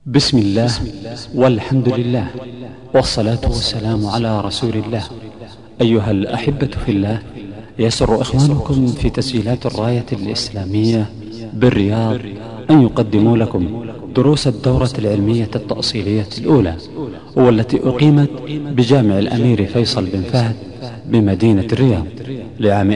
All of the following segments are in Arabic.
بسم الله والحمد لله والصلاة والسلام على رسول الله. أيها الأحبة في الله، يسر إخوانكم في تسجيلات الراية الإسلامية بالرياض أن يقدموا لكم دروس الدورة العلمية التأصيلية الأولى، والتي أقيمت بجامع الأمير فيصل بن فهد بمدينة الرياض لعام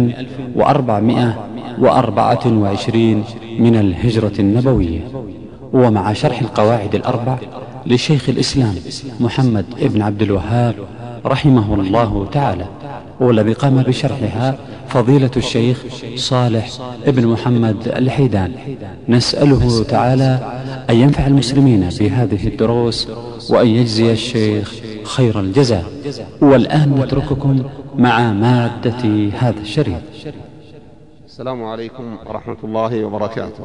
1424 من الهجرة النبوية، ومع شرح القواعد الأربع لشيخ الإسلام محمد ابن عبد الوهاب رحمه الله تعالى، والذي قام بشرحها فضيلة الشيخ صالح ابن محمد الحيدان. نسأله تعالى أن ينفع المسلمين بهذه الدروس وأن يجزي الشيخ خير الجزاء. والآن نترككم مع مادة هذا الشريط. السلام عليكم ورحمة الله وبركاته.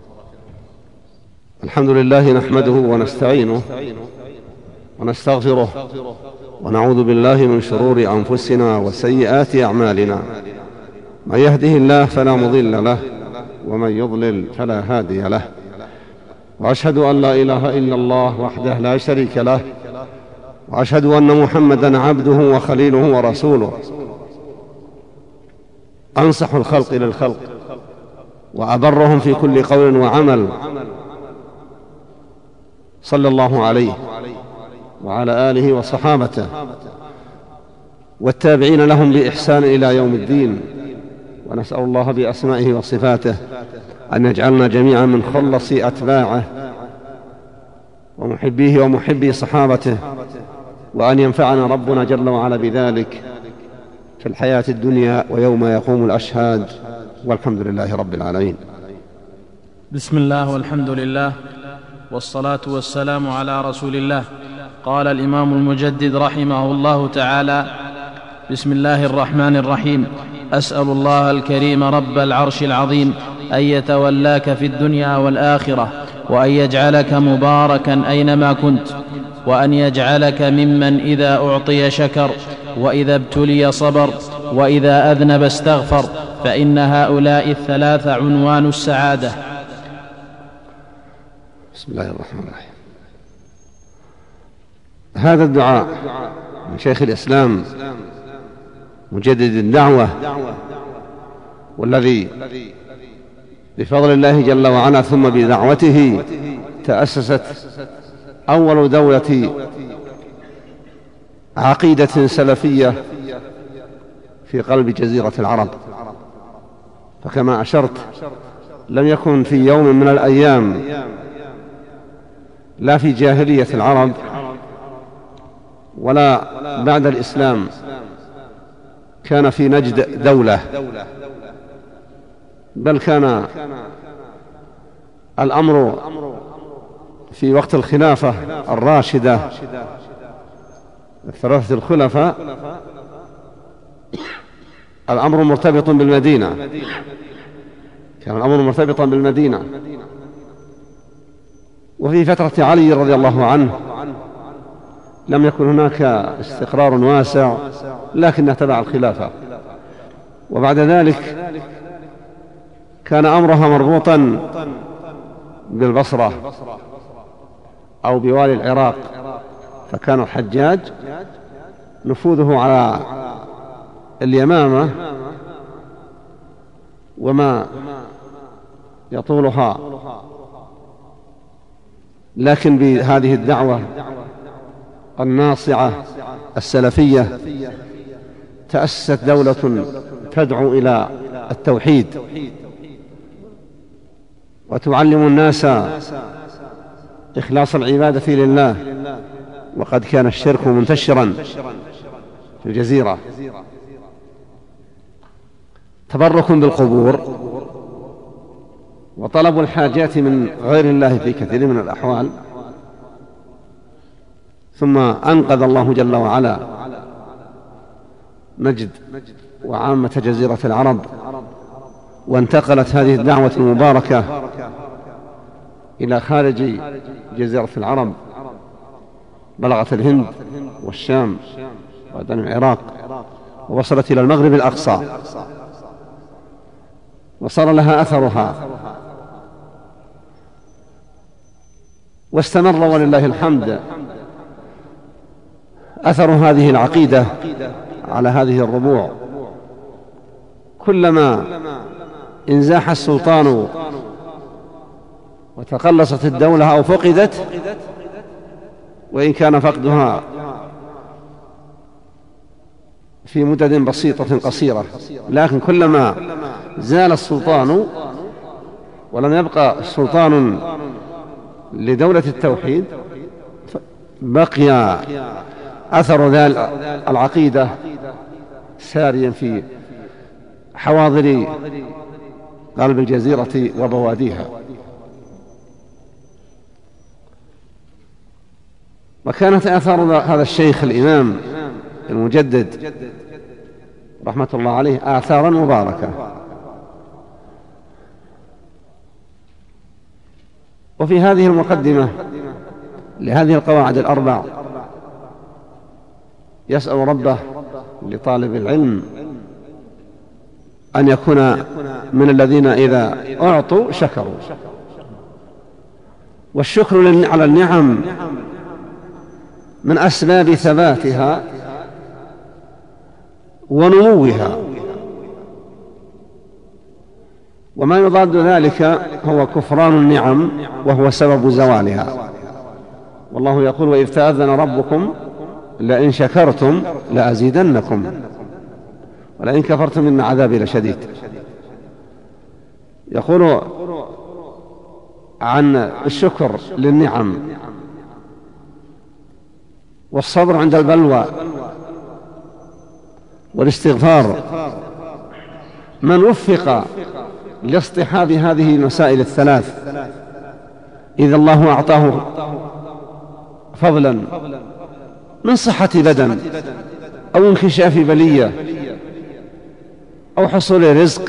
الحمد لله نحمده ونستعينه ونستغفره ونعوذ بالله من شرور أنفسنا وسيئات أعمالنا، من يهده الله فلا مضل له ومن يضلل فلا هادي له، وأشهد أن لا إله إلا الله وحده لا شريك له، وأشهد أن محمدا عبده وخليله ورسوله، أنصح الخلق للخلق وأبرهم في كل قول وعمل، صلى الله عليه وعلى آله وصحابته والتابعين لهم بإحسان إلى يوم الدين. ونسأل الله بأسمائه وصفاته أن يجعلنا جميعا من خلص أتباعه ومحبيه ومحبي صحابته، وأن ينفعنا ربنا جل وعلا بذلك في الحياة الدنيا ويوم يقوم الأشهاد، والحمد لله رب العالمين. بسم الله والحمد لله والصلاة والسلام على رسول الله. قال الإمام المجدد رحمه الله تعالى: بسم الله الرحمن الرحيم. أسأل الله الكريم رب العرش العظيم أن يتولاك في الدنيا والآخرة، وأن يجعلك مباركا أينما كنت، وأن يجعلك ممن إذا أعطي شكر، وإذا ابتلي صبر، وإذا أذنب استغفر، فإن هؤلاء الثلاثة عنوان السعادة. بسم الله الرحمن الرحيم. هذا الدعاء من شيخ الإسلام مجدد الدعوة، والذي بفضل الله جل وعلا ثم بدعوته تأسست أول دولة عقيدة سلفية في قلب جزيرة العرب. فكما أشرت، لم يكن في يوم من الأيام، لا في جاهلية العرب ولا بعد الإسلام، كان في نجد دولة، بل كان الأمر في وقت الخلافة الراشدة الثلاثة الخلفاء الأمر مرتبط بالمدينة، كان الأمر مرتبطا بالمدينة. وفي فترة علي رضي الله عنه لم يكن هناك استقرار واسع، لكنه تبع الخلافة. وبعد ذلك كان أمرها مربوطا بالبصرة أو بوالي العراق، فكان الحجاج نفوذه على اليمامة وما يطولها. لكن بهذه الدعوة الناصعة السلفية تأسست دولة تدعو إلى التوحيد وتعلم الناس إخلاص العبادة لله، وقد كان الشرك منتشرا في الجزيرة. تبرك بالقبور وطلب الحاجات من غير الله في كثير من الأحوال. ثم أنقذ الله جل وعلا نجد وعامة جزيرة العرب، وانتقلت هذه الدعوة المباركة إلى خارج جزيرة العرب، بلغت الهند والشام وبعدين العراق، ووصلت إلى المغرب الأقصى، وصار لها أثرها. واستمر ولله الحمد أثر هذه العقيدة على هذه الربوع. كلما انزاح السلطان وتقلصت الدولة أو فقدت، وإن كان فقدها في مدد بسيطة قصيرة، لكن كلما زال السلطان ولم يبقى سلطان لدولة التوحيد بقي أثر العقيدة ساريا في حواضر قلب الجزيرة وبواديها. وكانت آثار هذا الشيخ الإمام المجدد رحمة الله عليه آثارا مباركة. وفي هذه المقدمة لهذه القواعد الأربع يسأل ربه لطالب العلم أن يكون من الذين إذا أعطوا شكروا. والشكر على النعم من أسباب ثباتها ونموها، وما يضاد ذلك هو كفران النعم وهو سبب زوالها. والله يقول: وإذ تأذن ربكم لئن شكرتم لأزيدنكم ولئن كفرتم إن عذابي لشديد. يقول عن الشكر للنعم والصبر عند البلوى والاستغفار. من وفق لاصطحاب هذه المسائل الثلاث إذا الله أعطاه فضلا من صحة بدن أو انكشاف بلية أو حصول رزق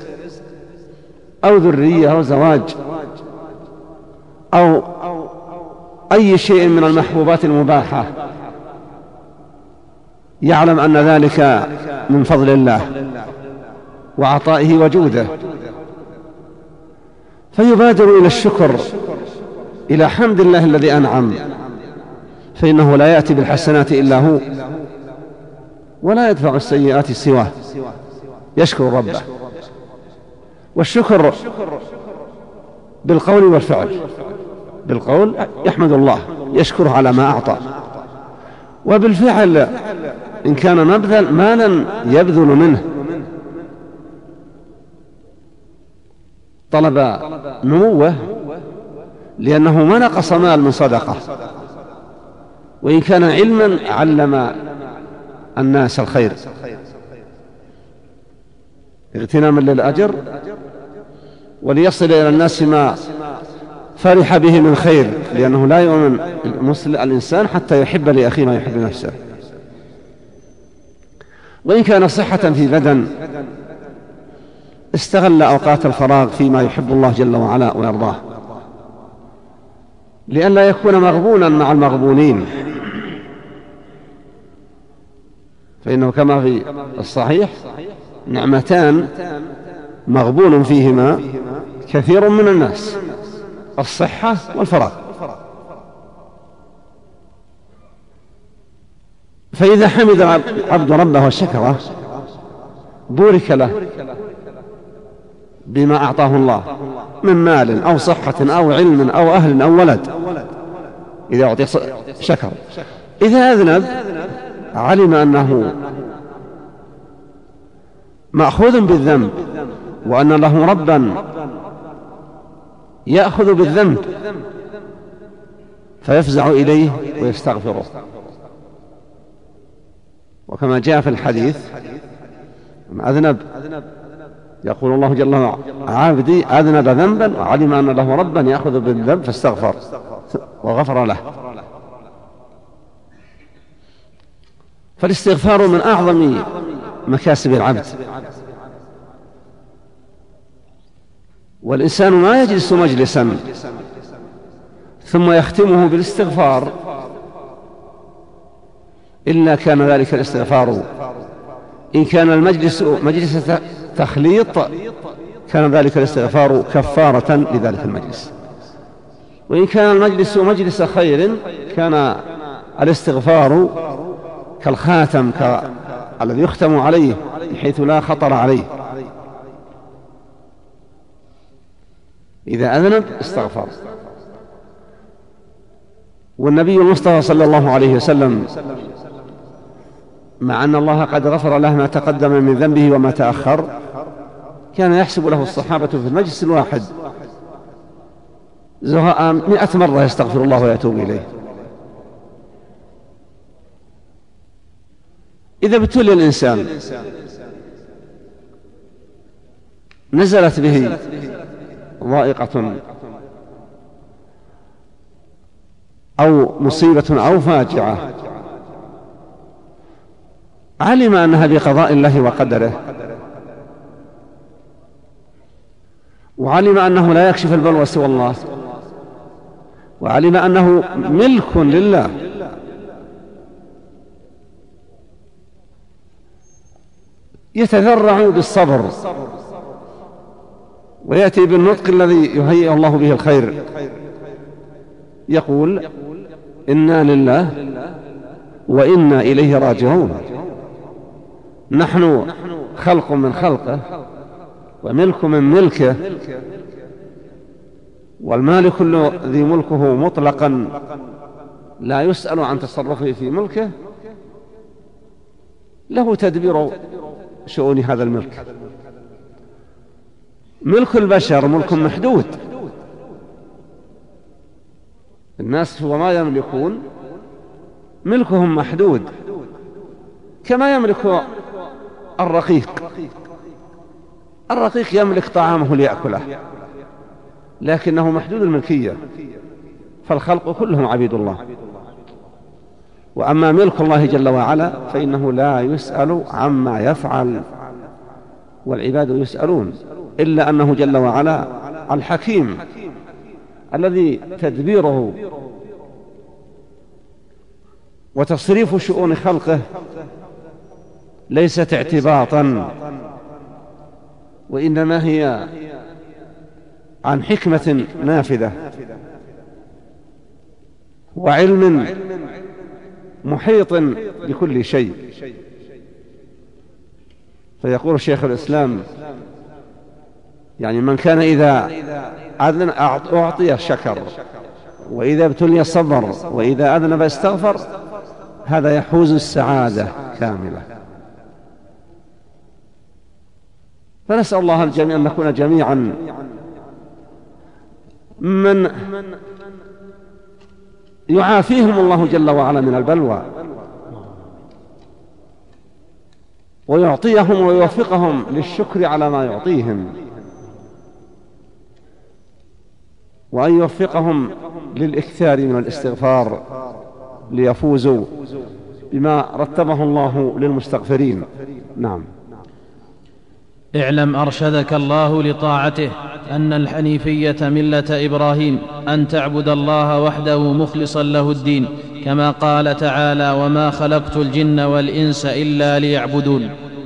أو ذرية أو زواج أو أي شيء من المحبوبات المباحة، يعلم أن ذلك من فضل الله وعطائه وجوده، فيبادر إلى الشكر، إلى حمد الله الذي أنعم، فإنه لا يأتي بالحسنات إلا هو ولا يدفع السيئات سواه. يشكر ربه. والشكر بالقول والفعل. بالقول يحمد الله يشكره على ما أعطى، وبالفعل إن كان مالا يبذل منه طلب نموه، لأنه ما نقص مال من صدقة. وإن كان علما علم الناس الخير اغتناما للأجر وليصل إلى الناس ما فرح به من خير، لأنه لا يؤمن الإنسان حتى يحب لأخيه ما يحب نفسه. وإن كان صحة في بدن استغل أوقات الفراغ فيما يحب الله جل وعلا ويرضاه، لئلا يكون مغبونا مع المغبونين، فإنه كما في الصحيح: نعمتان مغبون فيهما كثير من الناس، الصحة والفراغ. فإذا حمد العبد ربه وشكره بورك له بما أعطاه الله من مال أو صحة أو علم أو أهل أو ولد. إذا أعطي شكر. إذا أذنب علم أنه مأخوذ بالذنب وأن له ربا يأخذ بالذنب فيفزع إليه ويستغفره. وكما جاء في الحديث: أذنب يقول الله جل وعلا: عبدي أذنب ذنبا وعلم أن له ربا يأخذ بالذنب فاستغفر وغفر له. فالاستغفار من أعظم مكاسب العبد. والإنسان ما يجلس مجلسا ثم يختمه بالاستغفار إلا كان ذلك الاستغفار، إن كان المجلس مجلس تخليط كان ذلك الاستغفار كفارة لذلك المجلس. وإن كان المجلس مجلس خير كان الاستغفار كالخاتم الذي يختم عليه بحيث لا خطر عليه. إذا أذنب استغفر. والنبي المصطفى صلى الله عليه وسلم مع أن الله قد غفر له ما تقدم من ذنبه وما تأخر كان يحسب له الصحابة في المجلس الواحد زهاء 100 مرة يستغفر الله ويتوب إليه. إذا ابتلي الإنسان نزلت به ضائقة أو مصيبة أو فاجعة علم أنها بقضاء الله وقدره، وعلم أنه لا يكشف البلوى سوى الله، وعلم أنه ملك لله، يتذرع بالصبر ويأتي بالنطق الذي يهيئ الله به الخير، يقول إنا لله وإنا إليه راجعون، نحن خلق من خلقه وملك من ملكه، والمالك ذي ملكه مطلقا لا يسأل عن تصرفه في ملكه، له تدبير شؤون هذا الملك. ملك البشر ملك محدود، الناس وما يملكون ملكهم محدود، كما يملك الرقيق يملك طعامه ليأكله لكنه محدود الملكية، فالخلق كلهم عبيد الله. وأما ملك الله جل وعلا فإنه لا يسأل عما يفعل والعباد يسألون، إلا أنه جل وعلا الحكيم الذي تدبيره وتصريف شؤون خلقه ليست اعتباطا، وإنما هي عن حكمة نافذة وعلم محيط بكل شيء. فيقول شيخ الإسلام يعني من كان إذا أذن أعطي شكر، وإذا ابتلي صبر، وإذا أذنب استغفر، هذا يحوز السعادة كاملة. فنسأل الله الجميع أن نكون جميعا من يعافيهم الله جل وعلا من البلوى، ويعطيهم ويوفقهم للشكر على ما يعطيهم، وأن يوفقهم للإكثار من الاستغفار ليفوزوا بما رتبه الله للمستغفرين. نعم. اعلم أرشدك الله لطاعته أن الحنيفية ملة إبراهيم، أن تعبد الله وحده مخلصا له الدين، كما قال تعالى: وما خلقت الجن والإنس إلا ليعبدون.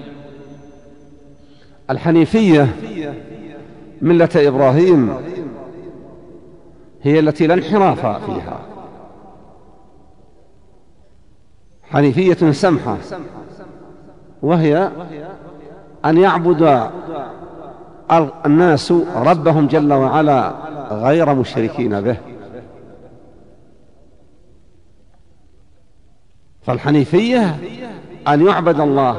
الحنيفية ملة إبراهيم هي التي لا انحراف فيها، حنيفية سمحة، وهي أن يعبد الناس ربهم جل وعلا غير مشركين به. فالحنيفية أن يعبد الله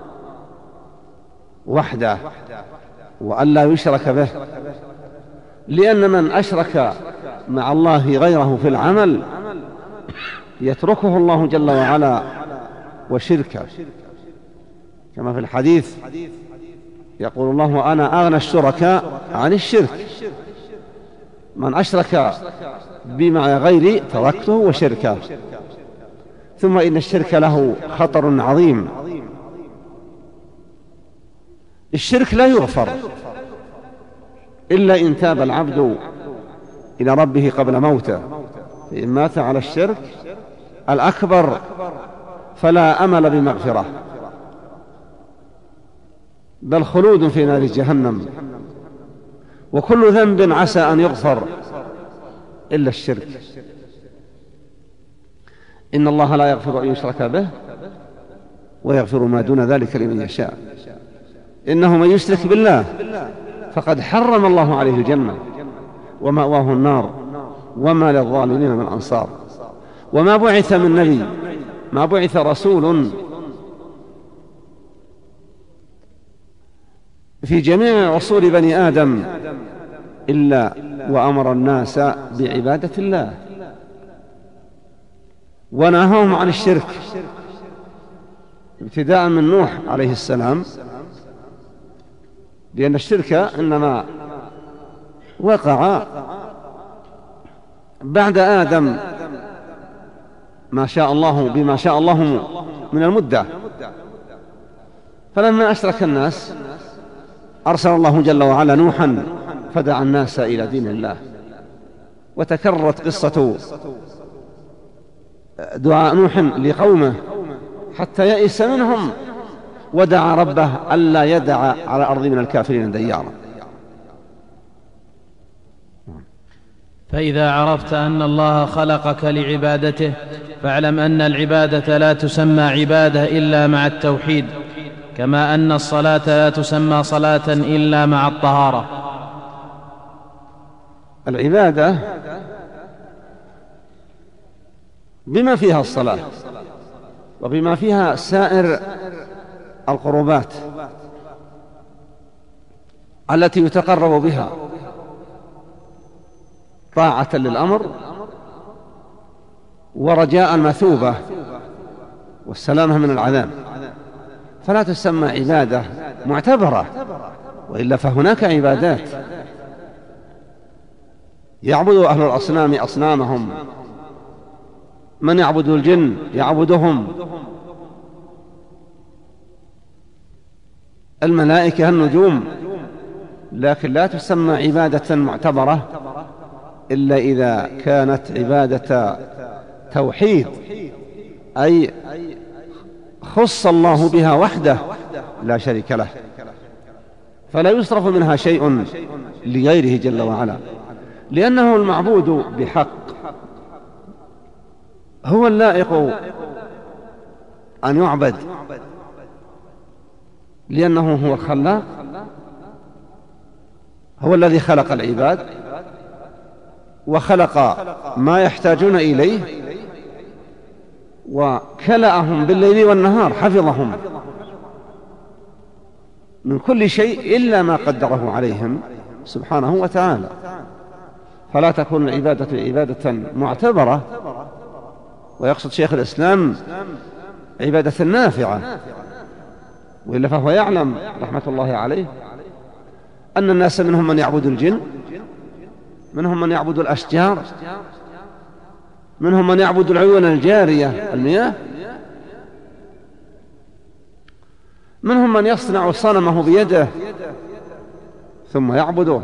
وحده وأن لا يشرك به، لأن من أشرك مع الله غيره في العمل يتركه الله جل وعلا وشركه، كما في الحديث يقول الله: وأنا أغنى الشركاء عن الشرك، من أشرك بي مع غيري تركته وشركه. ثم إن الشرك له خطر عظيم، الشرك لا يغفر إلا إن تاب العبد إلى ربه قبل موته، فإن مات على الشرك الأكبر فلا أمل بمغفرة، بل خلود في نار جهنم. وكل ذنب عسى أن يغفر إلا الشرك. إن الله لا يغفر أن يشرك به ويغفر ما دون ذلك لمن يشاء. إنه من يشرك بالله فقد حرم الله عليه الجنة ومأواه النار وما للظالمين من أنصار. وما بعث من نبي، ما بعث رسول في جميع عصور بني آدم إلا وأمر الناس بعبادة الله ونهاهم عن الشرك، ابتداء من نوح عليه السلام، لأن الشرك إنما وقع بعد آدم ما شاء الله بما شاء الله من المدة. فلما أشرك الناس أرسل الله جل وعلا نوحا فدعا الناس إلى دين الله، وتكررت قصة دعاء نوح لقومه حتى يئس منهم ودعا ربه ألا يدع على الأرض من الكافرين ديارا. فإذا عرفت أن الله خلقك لعبادته فاعلم أن العبادة لا تسمى عبادة إلا مع التوحيد، كما أن الصلاة لا تسمى صلاة إلا مع الطهارة. العبادة بما فيها الصلاة وبما فيها سائر القربات التي يتقرب بها طاعة للأمر ورجاء المثوبة والسلامة من العذاب، فلا تسمى عبادة معتبرة، وإلا فهناك عبادات يعبد أهل الأصنام أصنامهم، من يعبد الجن يعبدهم، الملائكة النجوم، لكن لا تسمى عبادة معتبرة إلا إذا كانت عبادة توحيد، أي خص الله بها وحده لا شريك له، فلا يصرف منها شيء لغيره جل وعلا، لأنه المعبود بحق، هو اللائق أن يعبد، لأنه هو الخلاق، هو الذي خلق العباد وخلق ما يحتاجون إليه وكلأهم بالليل والنهار، حفظهم من كل شيء إلا ما قدره عليهم سبحانه وتعالى. فلا تكون العبادة عبادة معتبرة، ويقصد شيخ الإسلام عبادة نافعة، وإلا فهو يعلم رحمة الله عليه أن الناس منهم من يعبد الجن، منهم من يعبد الأشجار، منهم من يعبد العيون الجارية المياه، منهم من يصنع صنمه بيده ثم يعبده.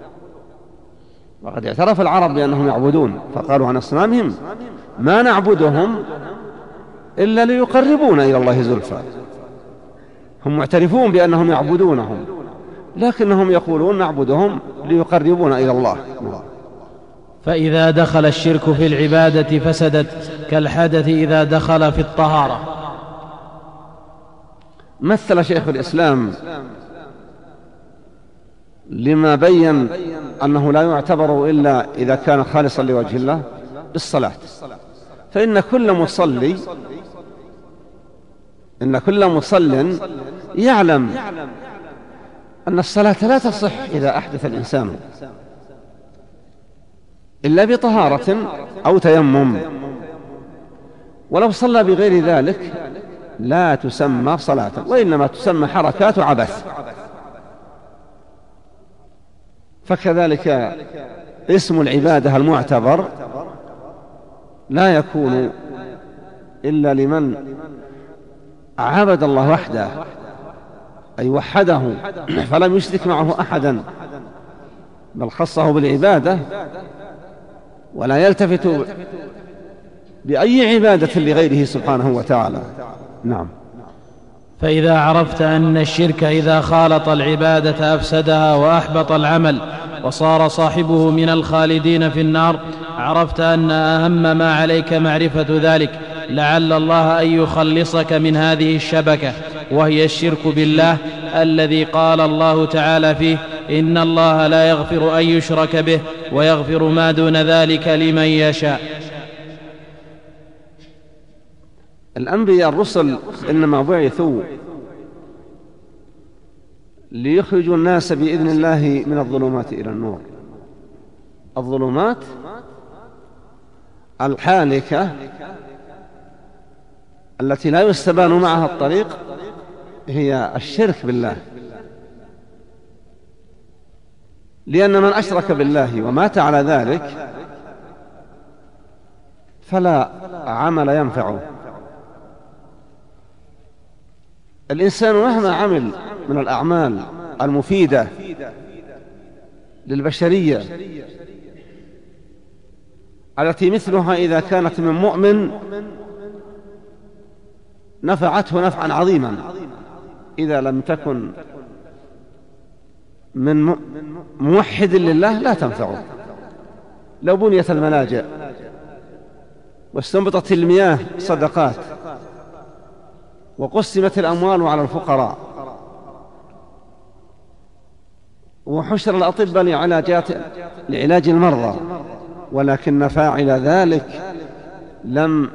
وقد اعترف العرب بأنهم يعبدون، فقالوا عن أصنامهم ما نعبدهم إلا ليقربونا إلى الله زلفى. هم معترفون بأنهم يعبدونهم، لكنهم يقولون نعبدهم ليقربونا إلى الله. فإذا دخل الشرك في العبادة فسدت كالحدث إذا دخل في الطهارة. مثل شيخ الإسلام لما بين أنه لا يعتبر إلا إذا كان خالصا لوجه الله بالصلاة، فإن كل مصل يعلم أن الصلاة لا تصح إذا أحدث الإنسان إلا بطهارة أو تيمم، ولو صلى بغير ذلك لا تسمى صلاة، وإنما تسمى حركات عبث. فكذلك اسم العبادة المعتبر لا يكون إلا لمن عبد الله وحده، أي وحده فلم يشرك معه أحدا، بل خصه بالعبادة، ولا يلتفت بأي عبادة لغيره سبحانه وتعالى. نعم. فإذا عرفت أن الشرك إذا خالط العبادة أفسدها وأحبط العمل وصار صاحبه من الخالدين في النار، عرفت أن أهم ما عليك معرفة ذلك، لعل الله أن يخلصك من هذه الشبكة، وهي الشرك بالله الذي قال الله تعالى فيه: إن الله لا يغفر أن يشرك به ويغفر ما دون ذلك لمن يشاء. الأنبياء الرسل إنما بعثوا ليخرجوا الناس بإذن الله من الظلمات إلى النور. الظلمات الحالكة التي لا يستبان معها الطريق هي الشرك بالله، لأن من أشرك بالله ومات على ذلك فلا عمل ينفعه. الإنسان مهما عمل من الأعمال المفيدة للبشرية التي مثلها إذا كانت من مؤمن نفعته نفعا عظيما، إذا لم تكن من موحد لله لا تنفعه. لو بنيت الملاجئ واستنبطت المياه صدقات وقسمت الأموال على الفقراء وحشر الأطباء لعلاج المرضى، ولكن فاعل ذلك لم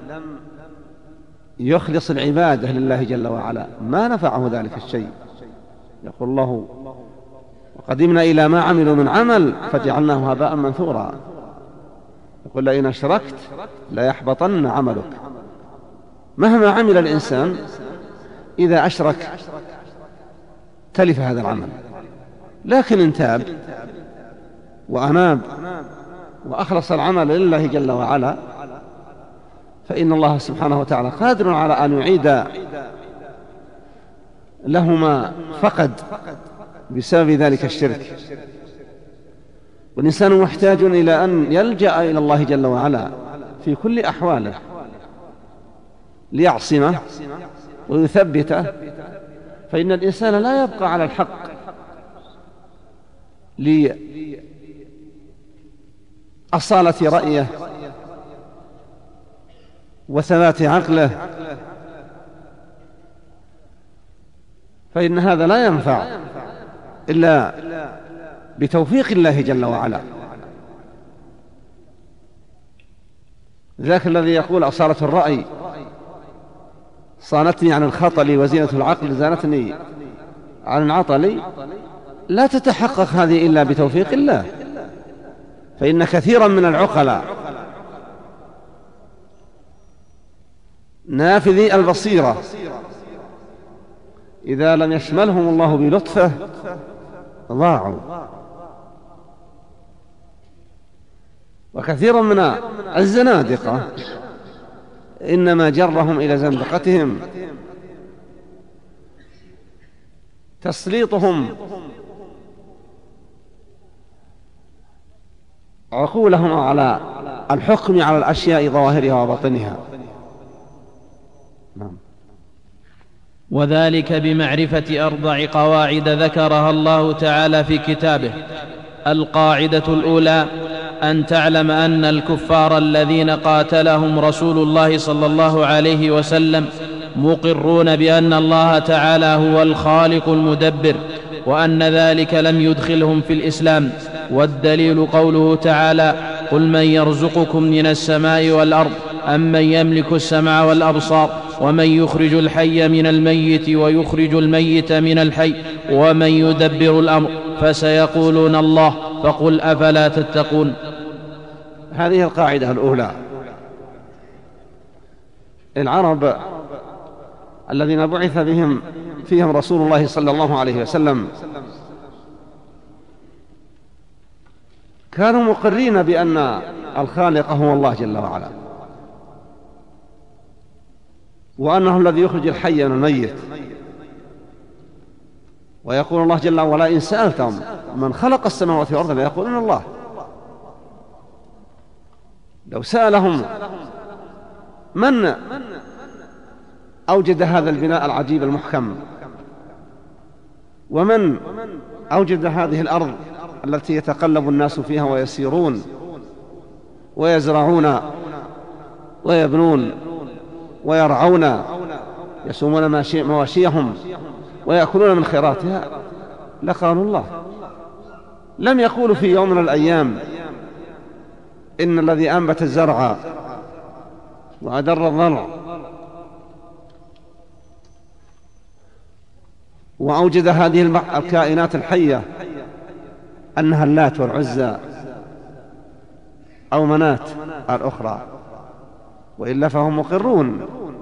يخلص العبادة لله جل وعلا، ما نفعه ذلك الشيء. يقول الله: وقدمنا إلى ما عملوا من عمل فجعلناه هباء منثورا. يقول: لئن أشركت ليحبطن عملك. مهما عمل الإنسان إذا أشرك تلف هذا العمل، لكن إن تاب وأناب وأخلص العمل لله جل وعلا فإن الله سبحانه وتعالى قادر على أن يعيد له ما فقد بسبب ذلك الشرك. والإنسان محتاج إلى أن يلجأ إلى الله جل وعلا في كل أحواله ليعصمه ويثبته، فإن الإنسان لا يبقى على الحق لأصالة رأيه وثبات عقله، فإن هذا لا ينفع إلا بتوفيق الله جل وعلا. ذاك الذي يقول: أصالة الرأي صانتني عن الخطل وزينة العقل زانتني عن العطل، لا تتحقق هذه إلا بتوفيق الله. فإن كثيرا من العقلاء نافذي البصيرة إذا لم يشملهم الله بلطفه ضاعوا، وكثيرا من الزنادقة إنما جرهم إلى زندقتهم تسليطهم عقولهم على الحكم على الأشياء ظواهرها وباطنها. نعم. وذلك بمعرفة 4 قواعد ذكرها الله تعالى في كتابه. القاعدة الأولى: أن تعلم أن الكفار الذين قاتلهم رسول الله صلى الله عليه وسلم مقرون بأن الله تعالى هو الخالق المدبر، وأن ذلك لم يدخلهم في الإسلام. والدليل قوله تعالى: قل من يرزقكم من السماء والأرض أمن يملك السمع والأبصار ومن يخرج الحي من الميت ويخرج الميت من الحي ومن يدبر الأمر فسيقولون الله فقل أفلا تتقون. هذه القاعدة الأولى. العرب الذين بعث فيهم رسول الله صلى الله عليه وسلم كانوا مقرين بأن الخالق هو الله جل وعلا، وأنه الذي يخرج الحي من الميت. ويقول الله جل وعلا: إن سألتم من خلق السماوات والأرض ليقولون الله. لو سألهم من أوجد هذا البناء العجيب المحكم، ومن أوجد هذه الأرض التي يتقلب الناس فيها ويسيرون، ويزرعون ويبنون ويرعون، يسومون مواشيهم ويأكلون من خيراتها، لقالوا الله. لم يقولوا في يوم من الأيام إن الذي أنبت الزرع وأدر الضرع وأوجد هذه الكائنات الحية أنها اللات والعزى أو منات الأخرى، وإلا فهم مقرون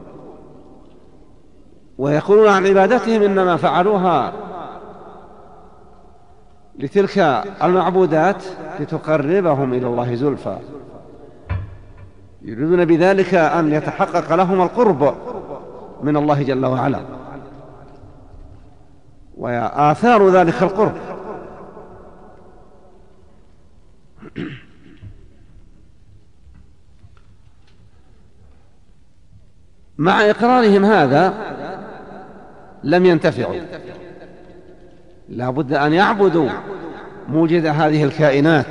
ويقولون عن عبادتهم إنما فعلوها لتلك المعبودات لتقربهم إلى الله زلفى، يريدون بذلك أن يتحقق لهم القرب من الله جل وعلا وآثار ذلك القرب. مع إقرارهم هذا لم ينتفعوا، لا بد أن يعبدوا موجد هذه الكائنات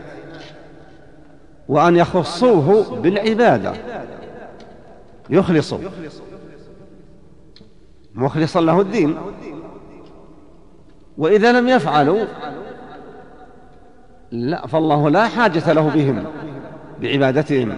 وأن يخصوه بالعبادة، يخلصوا مخلصا له الدين. وإذا لم يفعلوا لا، فالله لا حاجة له بهم بعبادتهم.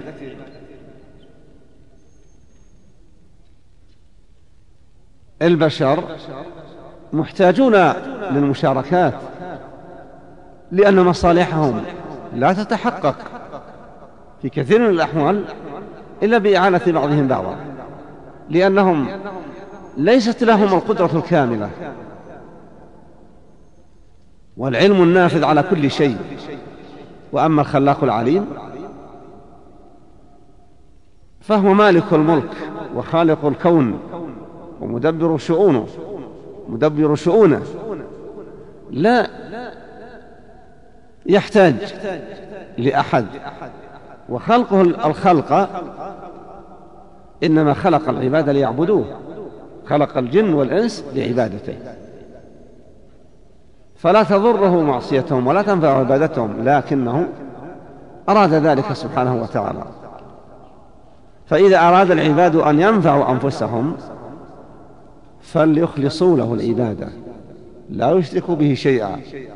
البشر محتاجون للمشاركات لأن مصالحهم لا تتحقق في كثير من الأحوال إلا بإعانة بعضهم بعضا، لأنهم ليست لهم القدرة الكاملة والعلم النافذ على كل شيء. وأما الخلاق العليم فهو مالك الملك وخالق الكون ومدبر شؤونه، لا يحتاج لأحد. وخلقه الخلق إنما خلق العباد ليعبدوه، خلق الجن والإنس لعبادته، فلا تضره معصيتهم ولا تنفع عبادتهم، لكنه أراد ذلك سبحانه وتعالى. فإذا أراد العباد أن ينفعوا أنفسهم فليخلصوا له العبادة، لا يشركوا به شيئا،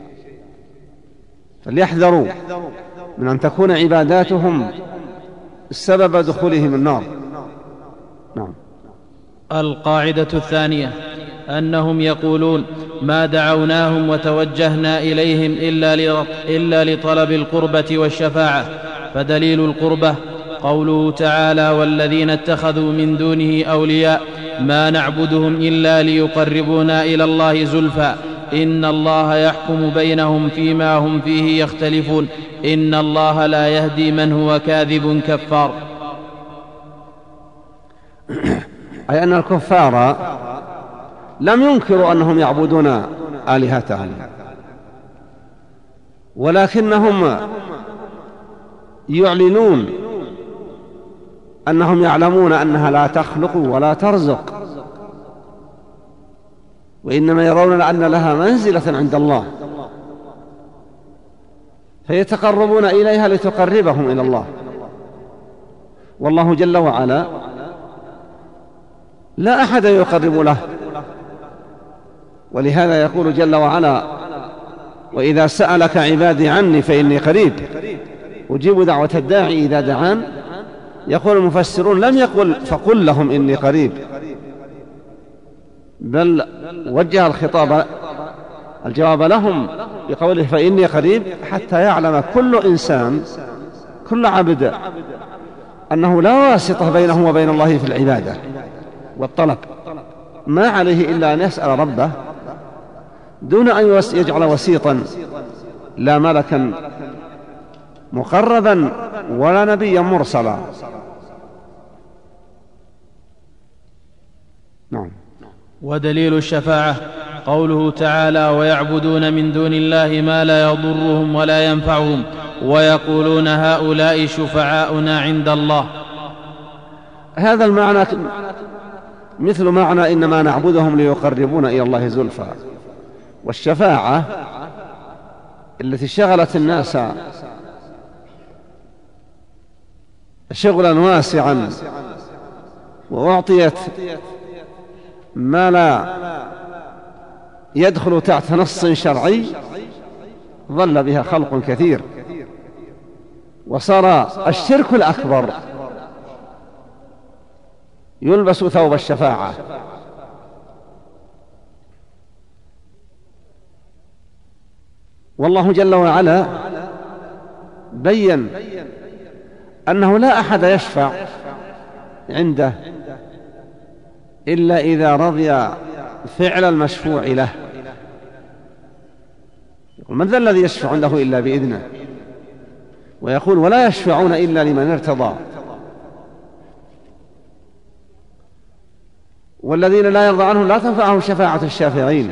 فليحذروا من أن تكون عباداتهم سبب دخولهم النار. نعم. القاعدة الثانية أنهم يقولون ما دعوناهم وتوجهنا إليهم إلا لطلب القربة والشفاعة، فدليل القربة قوله تعالى والذين اتخذوا من دونه أولياء ما نعبدهم إلا ليقربونا إلى الله زلفى إن الله يحكم بينهم فيما هم فيه يختلفون إن الله لا يهدي من هو كاذب كفار. أي أن الكفار لم ينكروا أنهم يعبدون آلهتهم، ولكنهم يعلنون أنهم يعلمون أنها لا تخلق ولا ترزق، وإنما يرون أن لها منزلة عند الله فيتقربون إليها لتقربهم إلى الله. والله جل وعلا لا أحد يقرب له، ولهذا يقول جل وعلا وإذا سألك عبادي عني فإني قريب أجيب دعوة الداعي إذا دعان. يقول المفسرون لم يقل فقل لهم إني قريب، بل وجه الجواب لهم بقوله فإني قريب حتى يعلم كل إنسان كل عبد أنه لا واسطة بينه وبين الله في العبادة والطلب، ما عليه إلا أن يسأل ربه دون أن يجعل وسيطا لا ملكا مقربا ولا نبيا مرسلا. نعم. ودليل الشفاعة قوله تعالى ويعبدون من دون الله ما لا يضرهم ولا ينفعهم ويقولون هؤلاء شفعاؤنا عند الله. هذا المعنى مثل معنى إنما نعبدهم ليقربون إلى الله زلفى. والشفاعة التي شغلت الناس شغلا واسعا وأعطيت ما لا يدخل تحت نص شرعي ظل بها خلق كثير، وصار الشرك الأكبر يلبس ثوب الشفاعة. والله جل وعلا بين أنه لا أحد يشفع عنده إلا إذا رضي فعل المشفوع له. يقول: من ذا الذي يشفع عنده إلا بإذنه؟ ويقول: ولا يشفعون إلا لمن ارتضى. والذين لا يرضى عنهم لا تنفعهم شفاعة الشافعين.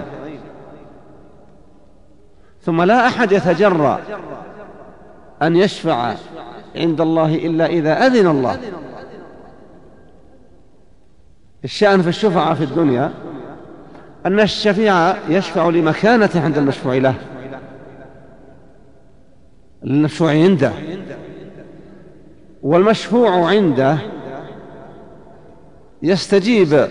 ثم لا أحد يتجرأ أن يشفع عند الله إلا إذا أذن الله. الشأن في الشفعاء في الدنيا أن الشفيع يشفع لمكانته عند المشفوع له، المشفوع عنده، والمشفوع عنده يستجيب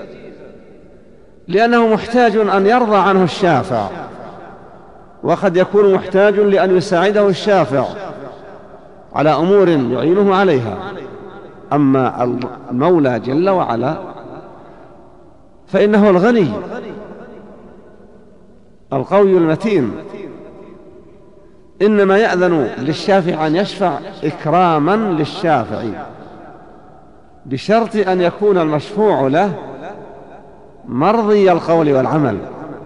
لأنه محتاج أن يرضى عنه الشافع، وقد يكون محتاج لأن يساعده الشافع على أمور يعينه عليها. أما المولى جل وعلا فإنه الغني القوي المتين، إنما يأذن للشافع أن يشفع إكراما للشافع، بشرط أن يكون المشفوع له مرضي القول والعمل.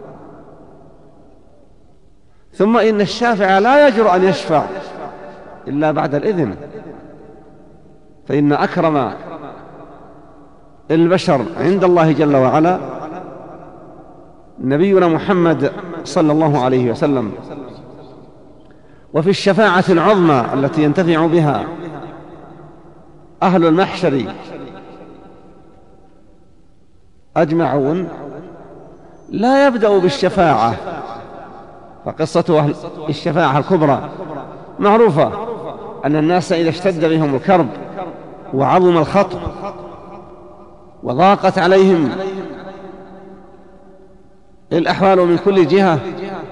ثم إن الشافع لا يجرؤ أن يشفع إلا بعد الإذن، فإن أكرم البشر عند الله جل وعلا نبينا محمد صلى الله عليه وسلم. وفي الشفاعة العظمى التي ينتفع بها أهل المحشر أجمعون لا يبدأ بالشفاعة، فقصة الشفاعة الكبرى معروفة، أن الناس إذا اشتد بهم الكرب وعظم الخطب وضاقت عليهم الأحوال من كل جهة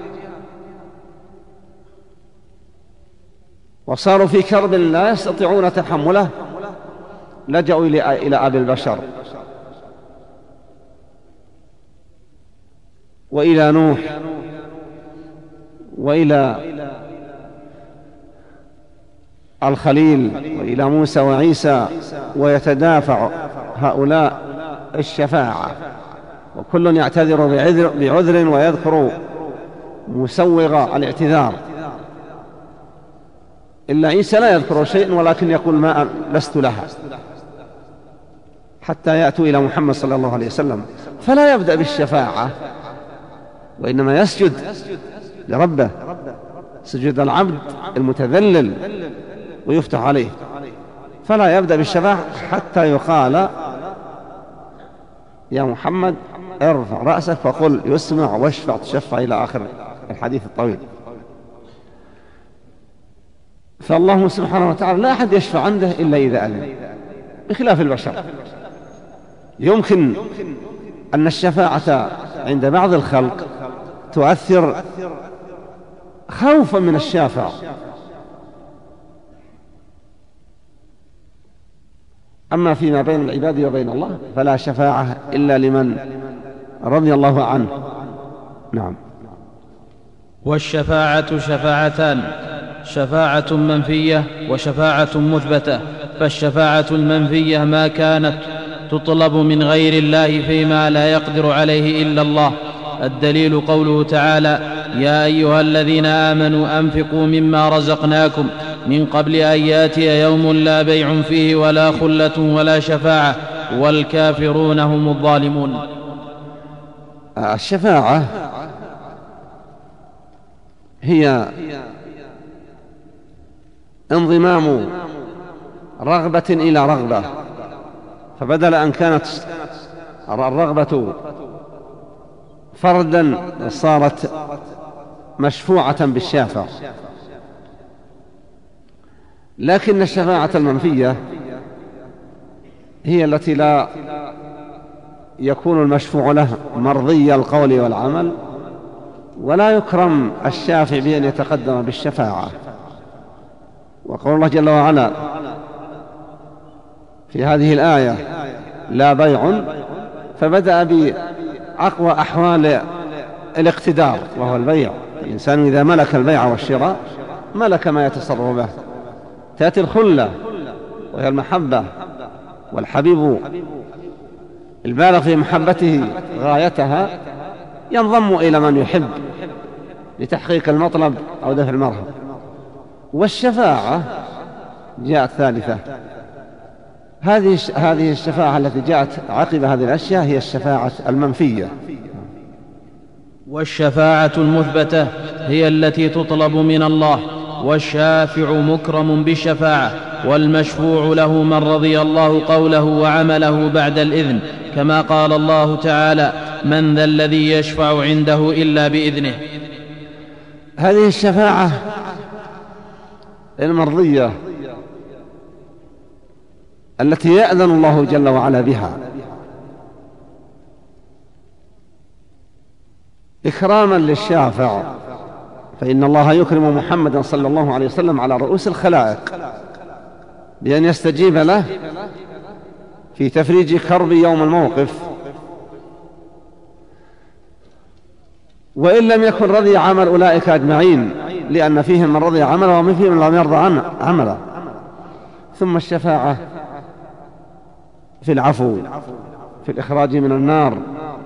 وصاروا في كرب لا يستطيعون تحمله، لجأوا إلى أبي البشر وإلى نوح وإلى الخليل وإلى موسى وعيسى، ويتدافع هؤلاء الشفاعة، وكل يعتذر بعذر ويذكر مسوغ الاعتذار، إلا عيسى لا يذكر شيء ولكن يقول ما لست لها، حتى يأتوا إلى محمد صلى الله عليه وسلم، فلا يبدأ بالشفاعة وإنما يسجد لربه سجد العبد المتذلل ويفتح عليه، فلا يبدأ بالشفاعة حتى يقال يا محمد ارفع رأسك فقل يسمع واشفع تشفع إلى آخر الحديث الطويل. فالله سبحانه وتعالى لا أحد يشفع عنده إلا إذا أذن، بخلاف البشر. يمكن أن الشفاعة عند بعض الخلق تؤثر خوفا من الشافع، أما فيما بين العباد وبين الله فلا شفاعة إلا لمن رضي الله عنه. نعم. والشفاعة شفاعتان: شفاعة منفية وشفاعة مثبتة. فالشفاعة المنفية ما كانت تطلب من غير الله فيما لا يقدر عليه إلا الله. الدليل قوله تعالى: يا أيها الذين آمنوا أنفقوا مما رزقناكم من قبل أن يأتي يوم لا بيع فيه ولا خلة ولا شفاعة والكافرون هم الظالمون. الشفاعة هي انضمام رغبة إلى رغبة، فبدل أن كانت الرغبة فردا صارت مشفوعة بالشافع. لكن الشفاعة المنفية هي التي لا يكون المشفوع له مرضي القول والعمل، ولا يكرم الشافع بأن يتقدم بالشفاعة. وقول الله جل وعلا في هذه الآية لا بيع، فبدأ بأقوى أحوال الاقتدار وهو البيع. الإنسان إذا ملك البيع والشراء ملك ما يتصرف به. تأتي الخلة وهي المحبة، والحبيب البالغ في محبته غايتها ينضم إلى من يحب لتحقيق المطلب أو دفع المرهب. والشفاعة جاءت ثالثة. هذه الشفاعة التي جاءت عقب هذه الأشياء هي الشفاعة المنفية. والشفاعة المثبتة هي التي تطلب من الله، والشافع مكرم بالشفاعة، والمشفوع له من رضي الله قوله وعمله بعد الإذن، كما قال الله تعالى: من ذا الذي يشفع عنده إلا بإذنه. هذه الشفاعة المرضية التي يأذن الله جل وعلا بها إكراما للشافع، فإن الله يكرم محمدا صلى الله عليه وسلم على رؤوس الخلائق بأن يستجيب له في تفريج كرب يوم الموقف، وإن لم يكن رضي عمل أولئك أجمعين، لأن فيهم من رضي عمله ومن فيهم من لم يرضى عمله. ثم الشفاعة في العفو، في الإخراج من النار.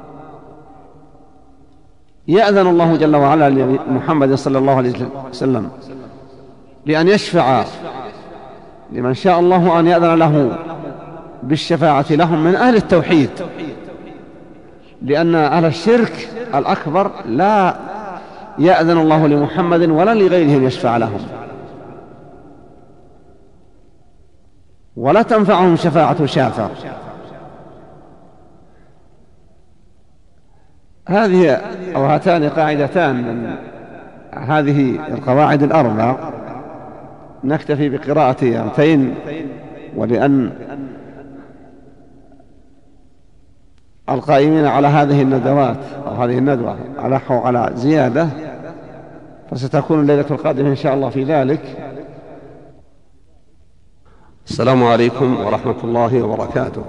يأذن الله جل وعلا لمحمد صلى الله عليه وسلم لأن يشفع لمن شاء الله أن يأذن له بالشفاعة لهم من أهل التوحيد، لأن أهل الشرك الأكبر لا يأذن الله لمحمد ولا لغيرهم يشفع لهم، ولا تنفعهم شفاعة شافع. هذه أو هاتان قاعدتان من هذه القواعد الأربع. نكتفي بقراءة آيتين، ولأن القائمين على هذه الندوات أو هذه الندوة ألحوا على زيادة، فستكون الليلة القادمة إن شاء الله في ذلك. السلام عليكم ورحمة الله وبركاته.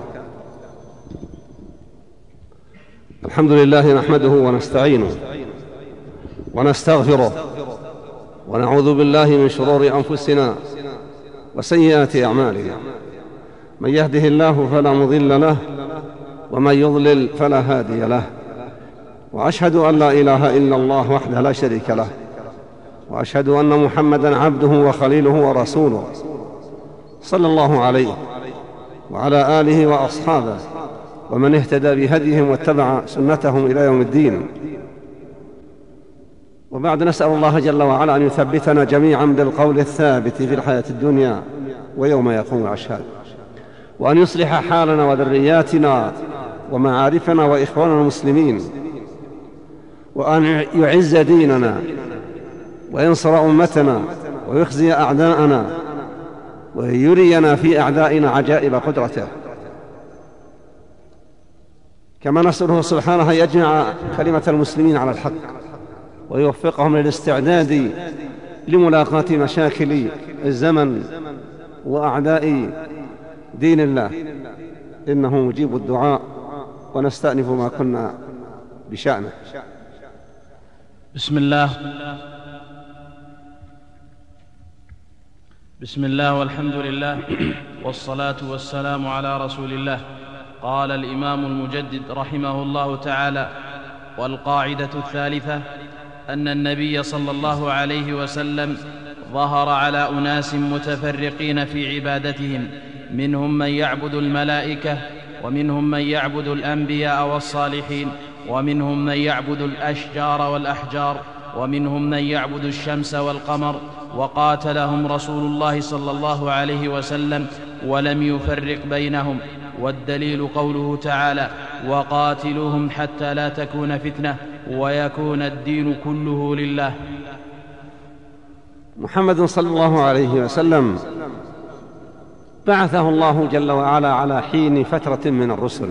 الحمد لله نحمده ونستعينه ونستغفره، ونعوذ بالله من شرور أنفسنا وسيئات أعمالنا. من يهده الله فلا مضل له، ومن يضلل فلا هادي له. وأشهد أن لا إله إلا الله وحده لا شريك له، وأشهد أن محمدا عبده وخليله ورسوله، صلى الله عليه وعلى آله وأصحابه ومن اهتدى بهديهم واتبع سنتهم إلى يوم الدين. وبعد، نسأل الله جل وعلا أن يثبتنا جميعا بالقول الثابت في الحياة الدنيا ويوم يقوم الأشهاد، وأن يصلح حالنا وذرياتنا ومعارفنا وإخواننا المسلمين، وأن يعز ديننا وينصر أمتنا ويخزي أعداءنا ويرينا في أعدائنا عجائب قدرته. كما نسأله سبحانه أن يجمع كلمة المسلمين على الحق ويوفقهم للاستعداد لملاقاة مشاكل الزمن وأعداء دين الله، إنه مجيب الدعاء. ونستأنف ما كنا بشأنه. بسم الله والحمد لله، والصلاة والسلام على رسول الله. قال الإمام المجدد رحمه الله تعالى: والقاعدة الثالثة أن النبي صلى الله عليه وسلم ظهر على أناس متفرقين في عبادتهم، منهم من يعبد الملائكة، ومنهم من يعبد الأنبياء والصالحين، ومنهم من يعبد الأشجار والأحجار، ومنهم من يعبد الشمس والقمر، وقاتلهم رسول الله صلى الله عليه وسلم ولم يفرق بينهم. والدليل قوله تعالى: وقاتلوهم حتى لا تكون فتنة ويكون الدين كله لله. محمد صلى الله عليه وسلم بعثه الله جل وعلا على حين فترة من الرسل.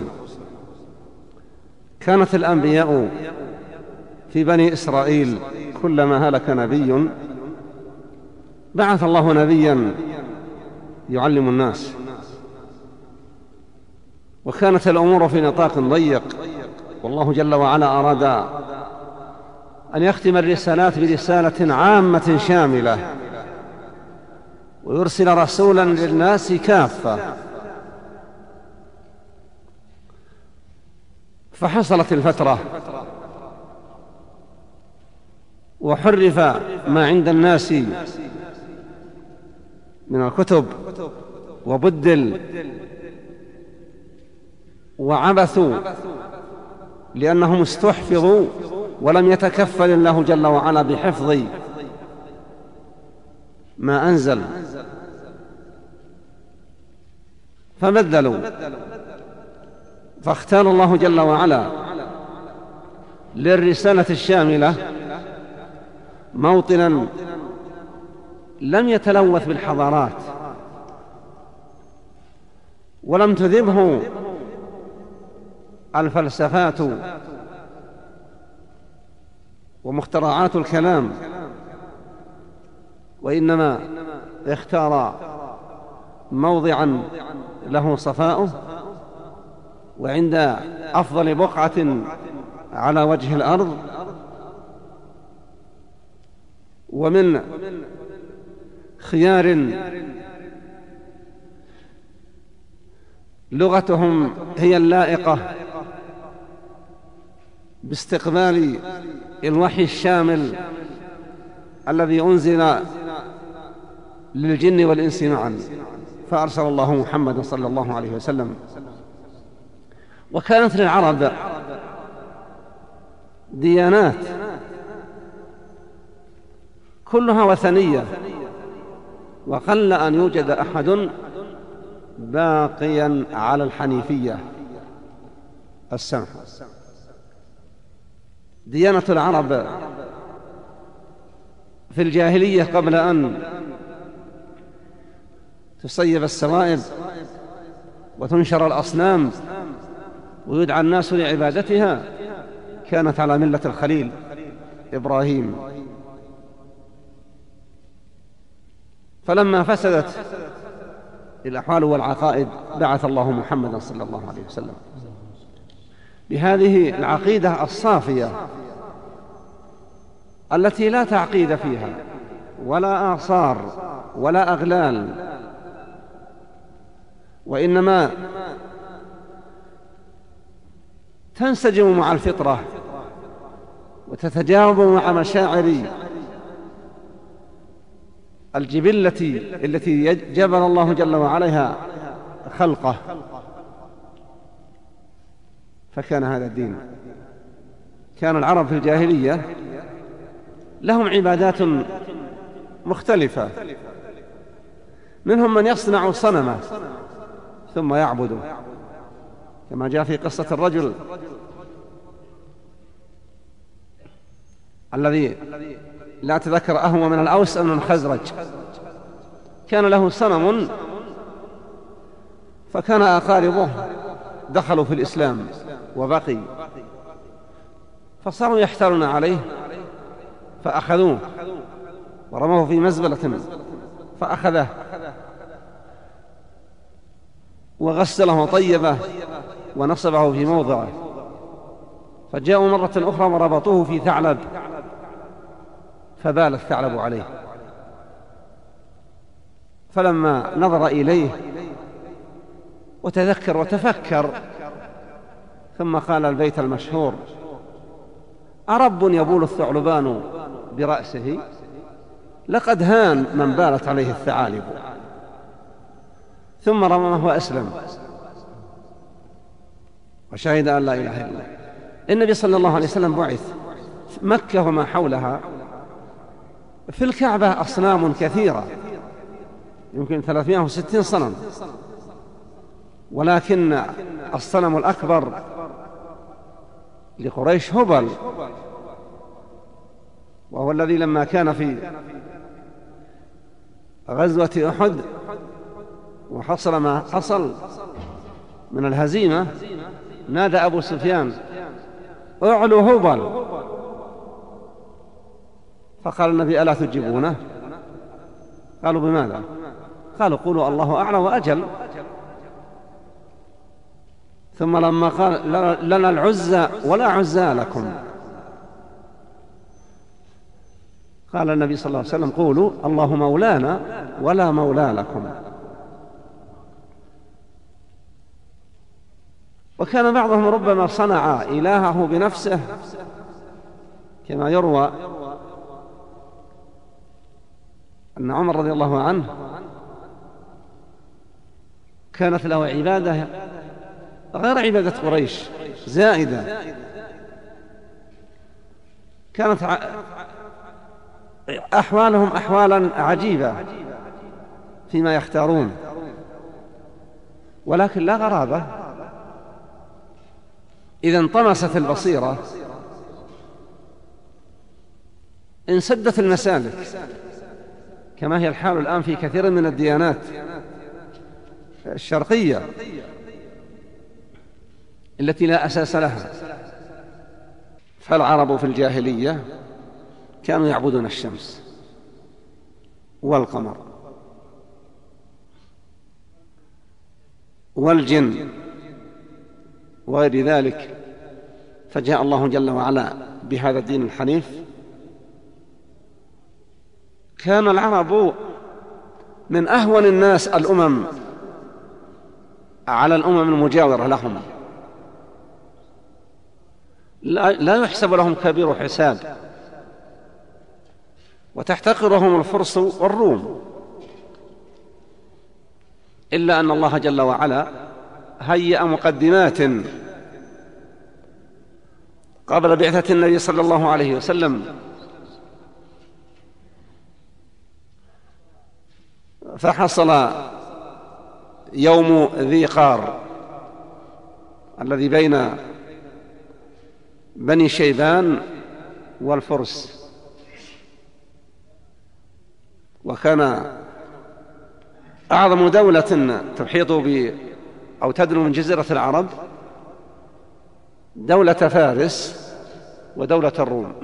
كانت الأنبياء في بني إسرائيل كلما هلك نبي بعث الله نبيا يعلم الناس، وكانت الأمور في نطاق ضيق، والله جل وعلا أراد أن يختم الرسالات برسالة عامة شاملة ويرسل رسولا للناس كافة. فحصلت الفترة وحرف ما عند الناس من الكتب وبدل وعبثوا لأنهم استحفظوا ولم يتكفل الله جل وعلا بحفظ ما أنزل، فبدلوا. فاختار الله جل وعلا للرسالة الشاملة موطنا لم يتلوث بالحضارات ولم تذبه الفلسفات ومخترعات الكلام، وإنما اختار موضعا له صفاؤه وعند أفضل بقعة على وجه الأرض، ومن خيار لغتهم هي اللائقة باستقبال الوحي الشامل الذي أنزل للجن والإنس معا، فأرسل الله محمدا صلى الله عليه وسلم. وكانت للعرب ديانات كلها وثنية، وقل أن يوجد أحد باقيا على الحنيفية السمحة. ديانة العرب في الجاهلية قبل أن تصيب السوائب وتنشر الأصنام ويدعى الناس لعبادتها كانت على ملة الخليل إبراهيم. فلما فسدت الأحوال والعقائد بعث الله محمدا صلى الله عليه وسلم بهذه العقيدة الصافية التي لا تعقيد فيها ولا آثار ولا أغلال، وإنما تنسجم مع الفطرة وتتجاوب مع مشاعر الجبلة التي جبل الله جل وعلا خلقه. فكان هذا الدين. كان العرب في الجاهلية لهم عبادات مختلفة، منهم من يصنع صنما ثم يعبده، كما جاء في قصة الرجل الذي لا أتذكر أهو من الأوس أو من الخزرج، كان له صنم فكان أقاربه دخلوا في الإسلام وبقي، فصاروا يحتالون عليه فأخذوه ورموه في مزبلة فأخذه وغسله وطيبه ونصبه في موضعه، فجاءوا مرة أخرى وربطوه في ثعلب فبال الثعلب عليه، فلما نظر إليه وتذكر وتفكر ثم قال البيت المشهور: أرب يبول الثعلبان برأسه؟ لقد هان من بالت عليه الثعالب. ثم رممه وأسلم وشهد أن لا إله إلا الله. النبي صلى الله عليه وسلم بعث مكة وما حولها في الكعبة أصنام كثيرة، يمكن 360 صنم، ولكن الصنم الأكبر لقريش هبل، وهو الذي لما كان في غزوة أحد وحصل ما حصل من الهزيمة، نادى أبو سفيان: اعلوا هبل. فقال النبي: ألا تجيبونه؟ قالوا: بماذا؟ قالوا: قولوا الله أعلى وأجل. ثم لما قال: لنا العزى ولا عزى لكم، قال النبي صلى الله عليه وسلم: قولوا الله مولانا ولا مولى لكم. وكان بعضهم ربما صنع إلهه بنفسه، كما يروى أن عمر رضي الله عنه كانت له عبادة غير عبادة قريش زائدة، كانت أحوالهم أحوالا عجيبة فيما يختارون، ولكن لا غرابة إذا انطمست البصيرة انسدت المسالك، كما هي الحال الآن في كثير من الديانات الشرقية التي لا أساس لها. فالعرب في الجاهلية كانوا يعبدون الشمس والقمر والجن وغير ذلك، فجاء الله جل وعلا بهذا الدين الحنيف. كان العرب من أهون الناس الأمم على الأمم المجاورة لهم، لا يحسب لهم كبير حساب، وتحتقرهم الفرس والروم، إلا أن الله جل وعلا هيأ مقدمات قبل بعثة النبي صلى الله عليه وسلم، فحصل يوم ذي قار الذي بين بني شيبان والفرس، وكان أعظم دولة تحيط أو تدنو من جزيرة العرب دولة فارس ودولة الروم.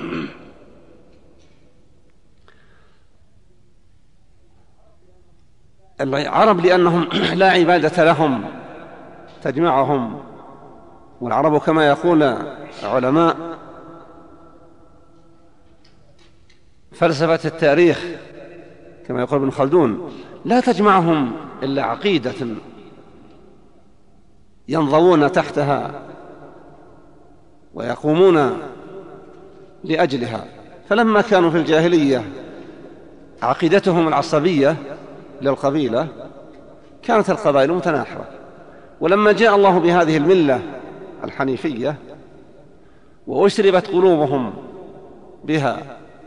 العرب لأنهم لا عبادة لهم تجمعهم، والعرب كما يقول علماء فلسفة التاريخ كما يقول ابن خلدون لا تجمعهم إلا عقيدة ينضوون تحتها ويقومون لأجلها. فلما كانوا في الجاهلية عقيدتهم العصبية للقبيلة كانت القبائل متناحرة، ولما جاء الله بهذه الملة الحنيفية وأشربت قلوبهم بها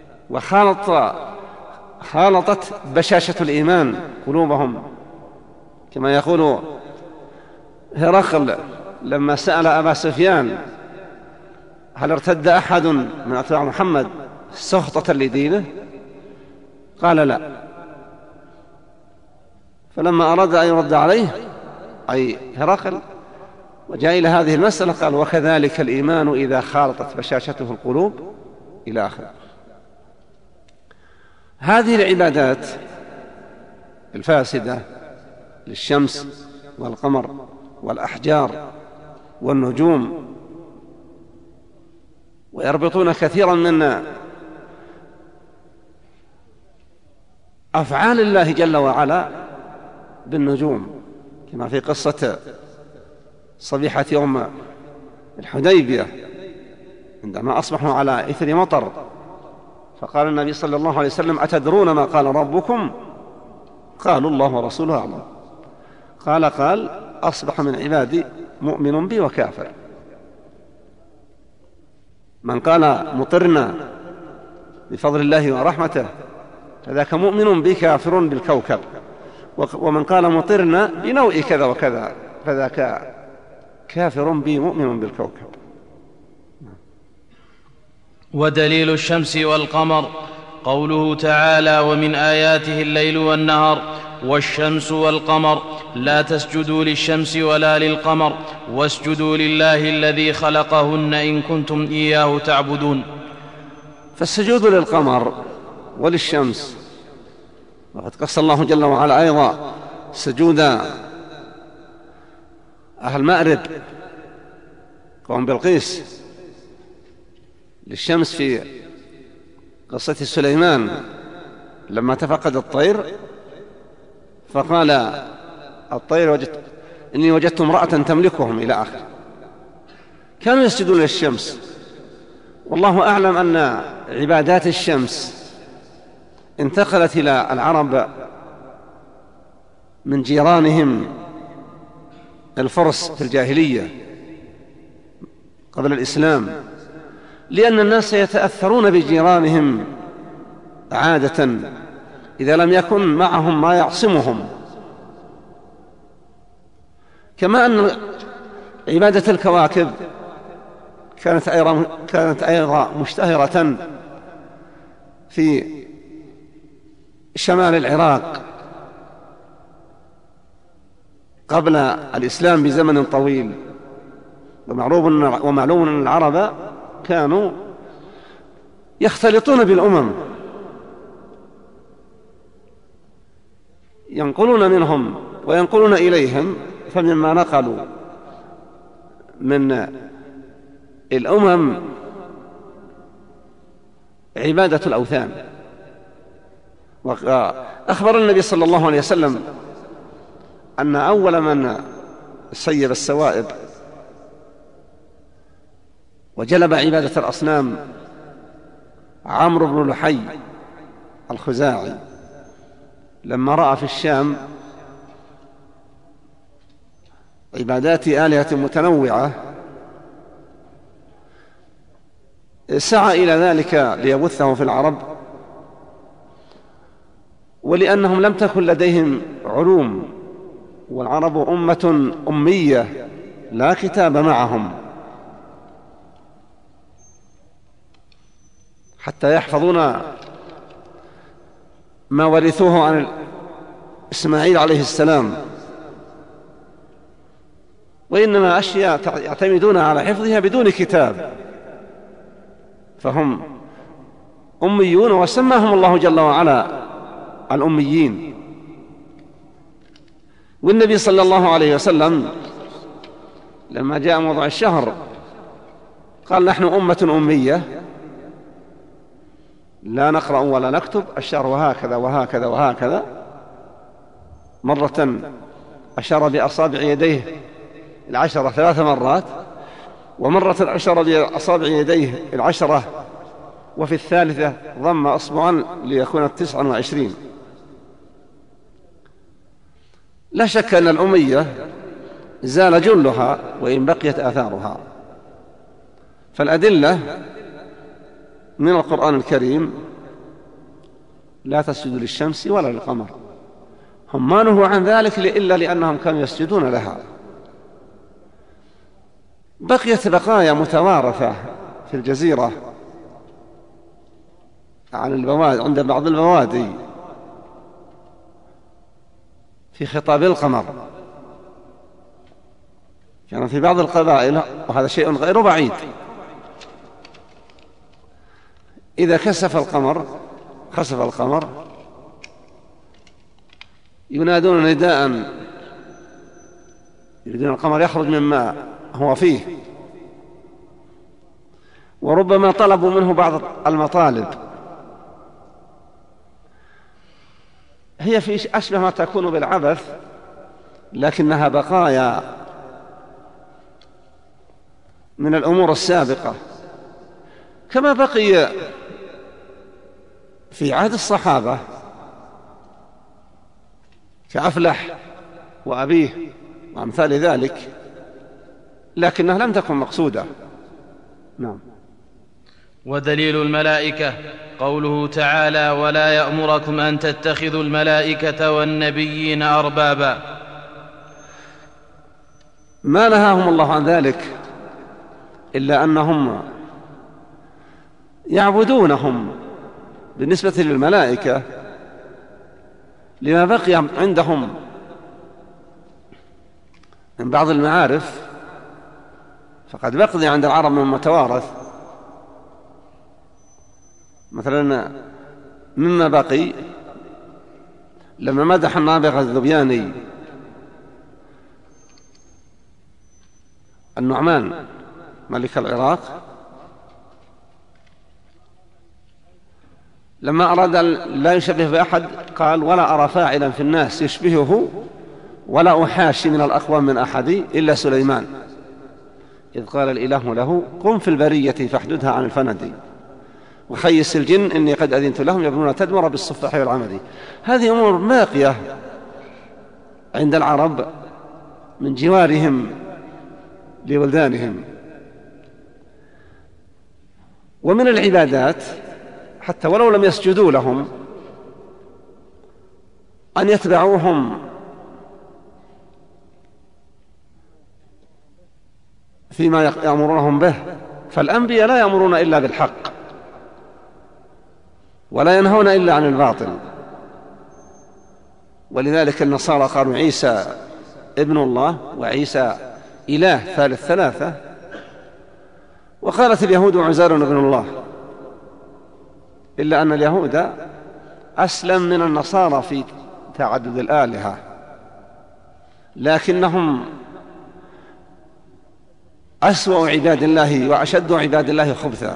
وخالطت بشاشة الإيمان قلوبهم، كما يقول هرقل لما سأل أبا سفيان: هل ارتد أحد من أتباع محمد سخطة لدينه؟ قال: لا. فلما أراد أن يرد عليه أي هرقل وجاء إلى هذه المسألة قال: وكذلك الإيمان إذا خالطت بشاشته القلوب، إلى آخره. هذه العبادات الفاسدة للشمس والقمر والأحجار والنجوم، ويربطون كثيرا من أفعال الله جل وعلا بالنجوم، كما في قصة صبيحة يوم الحديبية عندما أصبحوا على إثر مطر، فقال النبي صلى الله عليه وسلم: أتدرون ما قال ربكم؟ قالوا: الله ورسوله أعلم. قال: أصبح من عبادي مؤمن بي وكافر. من قال مطرنا بفضل الله ورحمته فذاك مؤمن بي كافر بالكوكب، ومن قال مطرنا بنوء كذا وكذا فذاك كافر بي مؤمن بالكوكب. ودليل الشمس والقمر قوله تعالى: ومن آياته الليل والنهار والشمس والقمر لا تسجدوا للشمس ولا للقمر واسجدوا لله الذي خلقهن إن كنتم إياه تعبدون. فالسجود للقمر وللشمس، وقد قص الله جل وعلا أيضا سجود أهل مأرب قوم بلقيس للشمس في قصة سليمان لما تفقد الطير فقال الطير إني وجدت امرأة تملكهم إلى آخر. كانوا يسجدون للشمس. والله أعلم أن عبادات الشمس انتقلت إلى العرب من جيرانهم الفرس في الجاهلية قبل الإسلام، لأن الناس يتأثرون بجيرانهم عادة إذا لم يكن معهم ما يعصمهم. كما أن عبادة الكواكب كانت أيضا مشتهرة في شمال العراق قبل الإسلام بزمن طويل. ومعلوم أن العرب كانوا يختلطون بالأمم، ينقلون منهم وينقلون إليهم، فمما نقلوا من الأمم عبادة الأوثان. وأخبر النبي صلى الله عليه وسلم أن أول من سيب السوائب وجلب عبادة الأصنام عمرو بن لحي الخزاعي، لما رأى في الشام عبادات آلهة متنوعة سعى إلى ذلك ليبثه في العرب، ولأنهم لم تكن لديهم علوم، والعرب أمة أمية لا كتاب معهم حتى يحفظون ما ورثوه عن إسماعيل عليه السلام، وإنما أشياء يعتمدون على حفظها بدون كتاب، فهم أميون، وسماهم الله جل وعلا الأميين. والنبي صلى الله عليه وسلم لما جاء موضع الشهر قال نحن أمة أمية لا نقرأ ولا نكتب، الشهر وهكذا وهكذا وهكذا. مرة أشار بأصابع يديه 10 3 مرات، ومرة أشار بأصابع يديه 10، وفي الثالثة ضم أصبعا ليكون 29. لا شك أن الأمية زال جلها وإن بقيت آثارها. فالأدلة من القرآن الكريم لا تسجدوا للشمس ولا للقمر، هم ما نهوا عن ذلك إلا لأنهم كانوا يسجدون لها. بقيت بقايا متوارثة في الجزيرة عند بعض البوادي في خطاب القمر. كان في بعض القبائل، وهذا شيء غير بعيد، إذا خسف القمر ينادون نداء يريدون القمر يخرج مما هو فيه، وربما طلبوا منه بعض المطالب هي في أشبه ما تكون بالعبث، لكنها بقايا من الأمور السابقة، كما بقي في عهد الصحابة كأفلح وأبيه وأمثال ذلك، لكنها لم تكن مقصودة. نعم. ودليل الملائكة قوله تعالى: ولا يأمركم أن تتخذوا الملائكة والنبيين أربابا. ما نهاهم الله عن ذلك إلا أنهم يعبدونهم بالنسبة للملائكة لما بقي عندهم من بعض المعارف، فقد بقي عند العرب من متوارث. مثلا مما بقي لما مدح النابغة الذبياني النعمان ملك العراق، لما أراد لا يشبه بأحد قال: ولا أرى فاعلا في الناس يشبهه ولا أحاشي من الأقوام من أحد إلا سليمان، إذ قال الإله له: قم في البرية فاحددها عن الفند، وخيس الجن إني قد أذنت لهم يبنون تدمر بالصفاح والعمد. هذه أمور باقية عند العرب من جوارهم لولدانهم. ومن العبادات حتى ولو لم يسجدوا لهم أن يتبعوهم فيما يأمرونهم به، فالأنبياء لا يأمرون إلا بالحق ولا ينهون إلا عن الباطل. ولذلك النصارى قالوا عيسى ابن الله وعيسى إله ثالث ثلاثة، وقالت اليهود عزير ابن الله، إلا أن اليهود أسلم من النصارى في تعدد الآلهة، لكنهم أسوأ عباد الله وأشد عباد الله خبثا.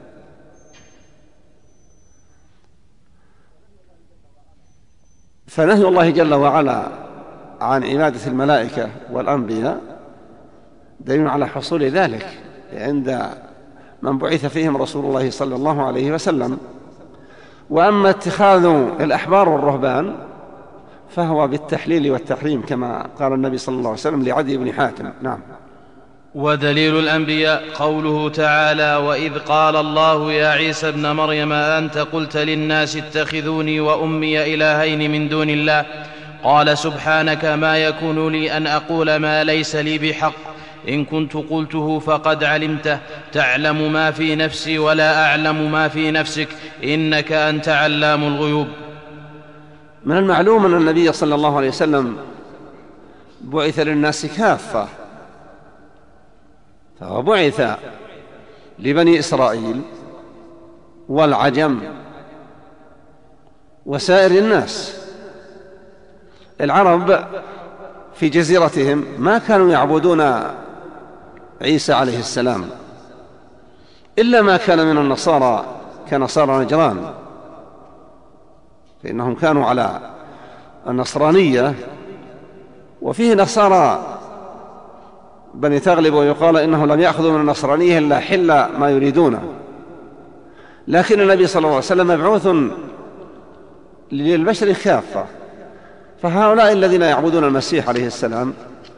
فنهي الله جل وعلا عن عبادة الملائكة والأنبياء دليل على حصول ذلك عند من بعث فيهم رسول الله صلى الله عليه وسلم. وأما اتخاذ الأحبار والرهبان فهو بالتحليل والتحريم كما قال النبي صلى الله عليه وسلم لعدي بن حاتم. نعم. ودليل الأنبياء قوله تعالى: وإذ قال الله يا عيسى ابن مريم أنت قلت للناس اتخذوني وأمي إلهين من دون الله، قال سبحانك ما يكون لي أن أقول ما ليس لي بحق، إن كنت قلته فقد علمته، تعلم ما في نفسي ولا أعلم ما في نفسك، إنك أنت علام الغيوب. من المعلوم أن النبي صلى الله عليه وسلم بعث للناس كافة، فهو بعث لبني إسرائيل والعجم وسائر الناس. العرب في جزيرتهم ما كانوا يعبدون عيسى عليه السلام إلا ما كان من النصارى كنصارى نجران، فإنهم كانوا على النصرانية، وفيه نصارى بني تغلب ويقال إنهم لم يأخذوا من النصرانية إلا حل ما يريدونه، لكن النبي صلى الله عليه وسلم مبعوث للبشر كافة. فهؤلاء الذين يعبدون المسيح عليه السلام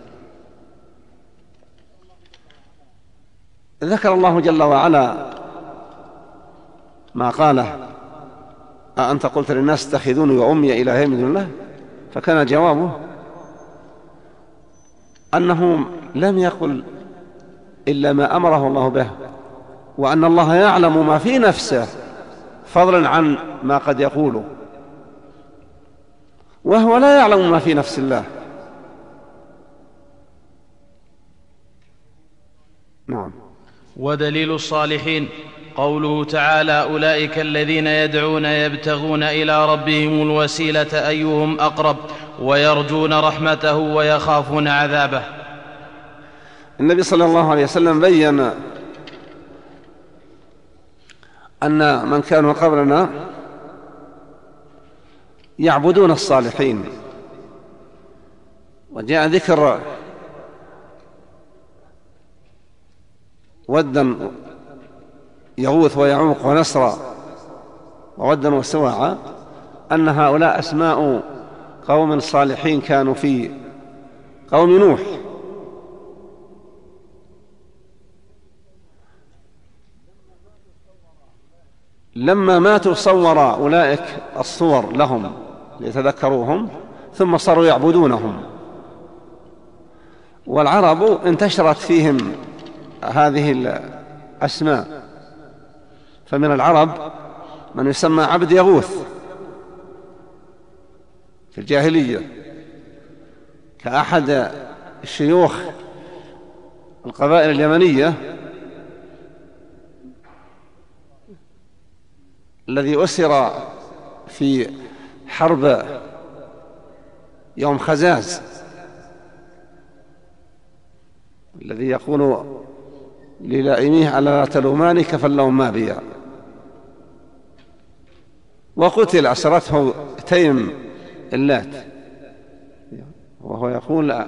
ذكر الله جل وعلا ما قاله: أأنت قلت للناس اتخذوني وأمي إلهين من دون الله، فكان جوابه أنه لم يقل إلا ما أمره الله به، وأن الله يعلم ما في نفسه فضلا عن ما قد يقوله، وهو لا يعلم ما في نفس الله. نعم. ودليل الصالحين قوله تعالى: أولئك الذين يدعون يبتغون إلى ربهم الوسيلة أيهم أقرب ويرجون رحمته ويخافون عذابه. النبي صلى الله عليه وسلم بيّن أن من كانوا قبلنا يعبدون الصالحين، وجاء ذكر ودا يغوث ويعوق ونسرا وودا وسواعا، أن هؤلاء أسماء قوم صالحين كانوا في قوم نوح. لما ماتوا صور أولئك الصور لهم ليتذكروهم، ثم صاروا يعبدونهم. والعرب انتشرت فيهم هذه الأسماء، فمن العرب من يسمى عبد يغوث، في الجاهلية، كأحد الشيوخ القبائل اليمنية الذي أسر في حرب يوم خزاز، الذي يقول للائميه ألا تلوماني فاللوم ما بي، وقتل أسرته تيم اللات، وهو يقول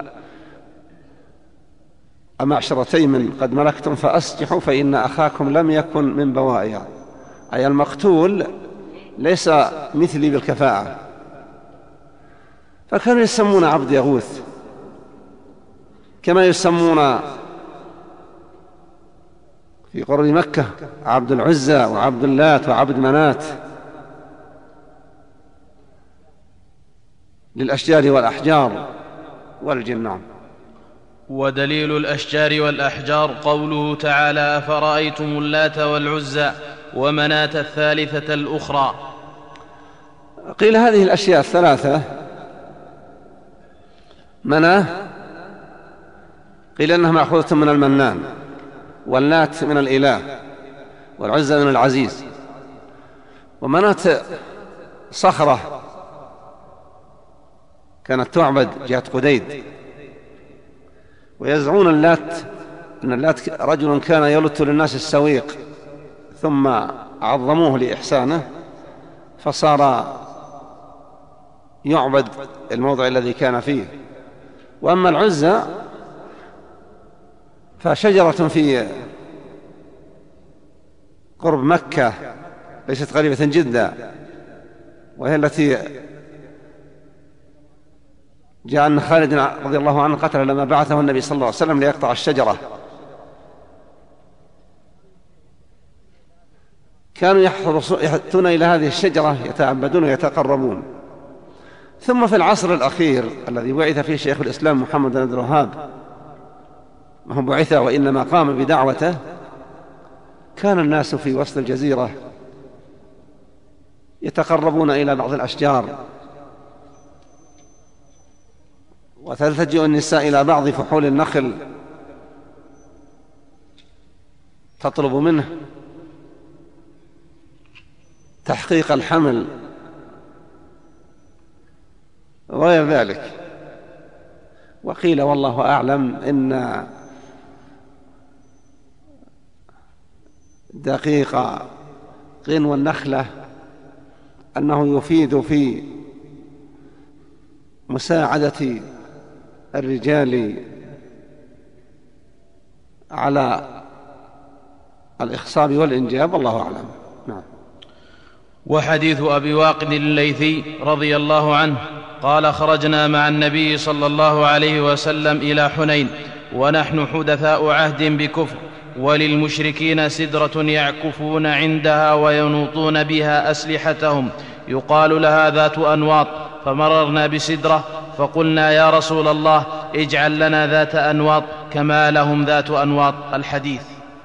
أمعشر تيم قد ملكتم فأسجحوا فإن أخاكم لم يكن من بوائع، أي المقتول ليس مثلي بالكفاءة. فكانوا يسمون عبد يغوث كما يسمون في قرب مكة عبد العزى وعبد اللات وعبد منات للأشجار والأحجار والجنان. ودليل الأشجار والأحجار قوله تعالى أفرأيتم اللات والعزى ومناة الثالثة الأخرى. قيل هذه الأشياء الثلاثة مناه قيل أنها مأخوذة من المنان، واللات من الإله، والعزى من العزيز، ومناة صخرة كانت تعبد جهة قديد. ويزعمون أن اللات رجل كان يلت للناس السويق ثم عظموه لإحسانه فصار يعبد الموضع الذي كان فيه. وأما العزى فشجرة في قرب مكة ليست قريبة جدا، وهي التي جاء أن خالد رضي الله عنه قتل لما بعثه النبي صلى الله عليه وسلم ليقطع الشجرة. كانوا يأتون إلى هذه الشجرة يتعبدون ويتقربون. ثم في العصر الأخير الذي بعث فيه شيخ الإسلام محمد بن عبد الوهاب، ما هو بعث وإنما قام بدعوته، كان الناس في وسط الجزيرة يتقربون إلى بعض الأشجار، وتلتجئ النساء إلى بعض فحول النخل تطلب منه تحقيق الحمل وغير ذلك. وقيل والله أعلم إن دقيق قنو النخلة أنه يفيد في مساعدة الرجال على الإخصاب والإنجاب، والله أعلم. نعم. وحديث أبي واقد الليثي رضي الله عنه قال خرجنا مع النبي صلى الله عليه وسلم إلى حنين ونحن حدثاء عهد بكفر، وللمشركين سدرة يعكفون عندها وينوطون بها أسلحتهم يقال لها ذات أنواط، فمررنا بسدرة فقلنا يا رسول الله اجعل لنا ذات أنواط كما لهم ذات أنواط. الحديث.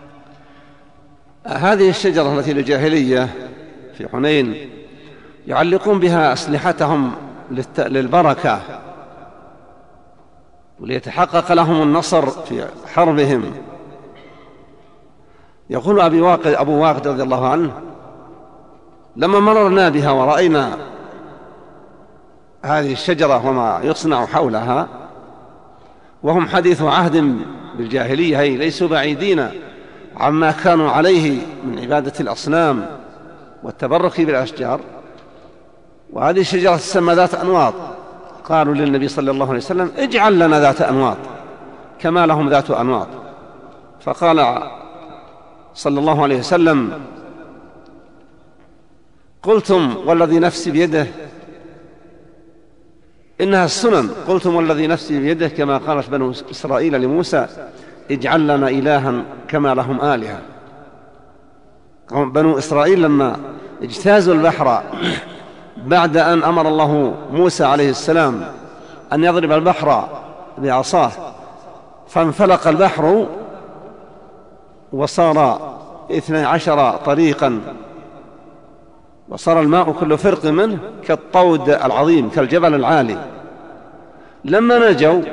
هذه الشجرة التي للجاهلية في حنين يعلقون بها أسلحتهم للبركة وليتحقق لهم النصر في حربهم. يقول أبو واقد رضي الله عنه لما مررنا بها ورأينا هذه الشجرة وما يصنع حولها وهم حديث عهد بالجاهلية، هي ليسوا بعيدين عما كانوا عليه من عبادة الأصنام والتبرك بالأشجار، وهذه الشجرة تسمى ذات أنواط، قالوا للنبي صلى الله عليه وسلم اجعل لنا ذات أنواط كما لهم ذات أنواط. فقال صلى الله عليه وسلم قلتم والذي نفسي بيده إنها السنن، قلتم والذي نفسي بيده كما قالت بنو إسرائيل لموسى اجعل لنا إلها كما لهم آلهة. بنو إسرائيل لما اجتازوا البحر بعد أن أمر الله موسى عليه السلام أن يضرب البحر بعصاه فانفلق البحر وصار 12 طريقا وصار الماء كل فرق منه كالطود العظيم كالجبل العالي. لما نجوا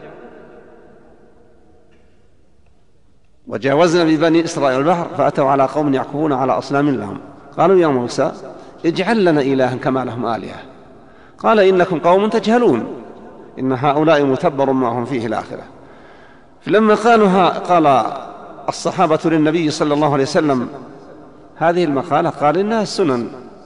وجاوزنا ببني إسرائيل البحر فأتوا على قوم يعكفون على أصنام لهم قالوا يا موسى اجعل لنا إلها كما لهم آلهة قال إنكم قوم تجهلون إن هؤلاء متبر ما هم فيه الآخرة. فلما قال الصحابة للنبي صلى الله عليه وسلم هذه المقالة قال إنها السنن.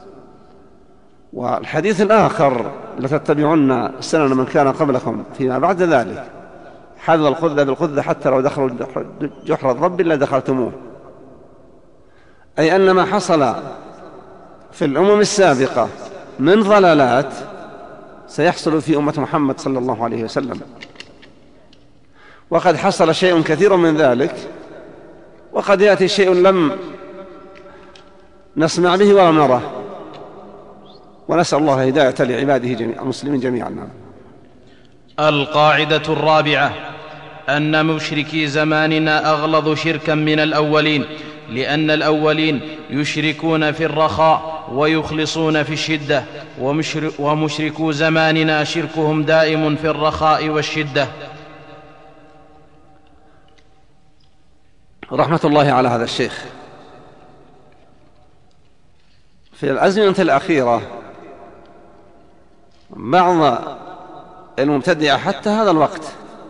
والحديث الآخر لتتبعن سنن من كان قبلكم فيما بعد ذلك حذو القذة بالقذة حتى لو دخلوا جحر الضب لدخلتموه، أي أن ما حصل في الأمم السابقة من ضلالات سيحصل في أمة محمد صلى الله عليه وسلم، وقد حصل شيء كثير من ذلك، وقد يأتي شيء لم نسمع به ولم نره، ونسأل الله هداية لعباده المسلمين جميعا. القاعدة الرابعة أن مشركي زماننا أغلظ شركا من الأولين، لأن الأولين يشركون في الرخاء ويخلصون في الشدة، ومشركو زماننا شركهم دائم في الرخاء والشدة. رحمة الله على هذا الشيخ. في الأزمنة الأخيرة بعض المبتدعة حتى هذا الوقت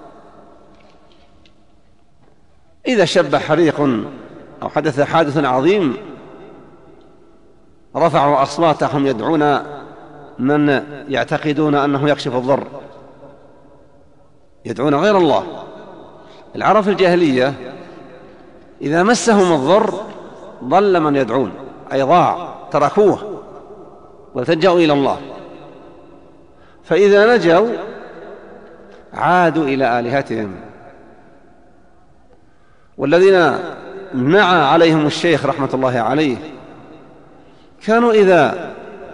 إذا شب حريق أو حدث حادث عظيم رفعوا أصواتهم يدعون من يعتقدون أنه يكشف الضر، يدعون غير الله. العرب في الجاهلية إذا مسهم الضر ضل من يدعون، أي ضاع، تركوه والتجأوا إلى الله، فإذا نجوا عادوا إلى آلهتهم. والذين نعى عليهم الشيخ رحمة الله عليه كانوا إذا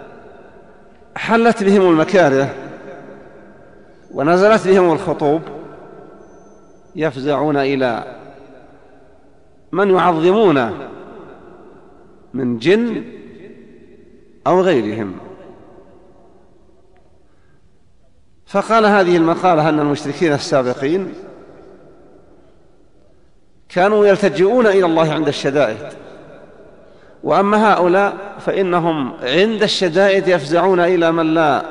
حلت بهم المكاره ونزلت بهم الخطوب يفزعون إلى من يعظمون من جن أو غيرهم. فقال هذه المقالة أن المشركين السابقين كانوا يلتجئون إلى الله عند الشدائد، وأما هؤلاء فإنهم عند الشدائد يفزعون إلى من لا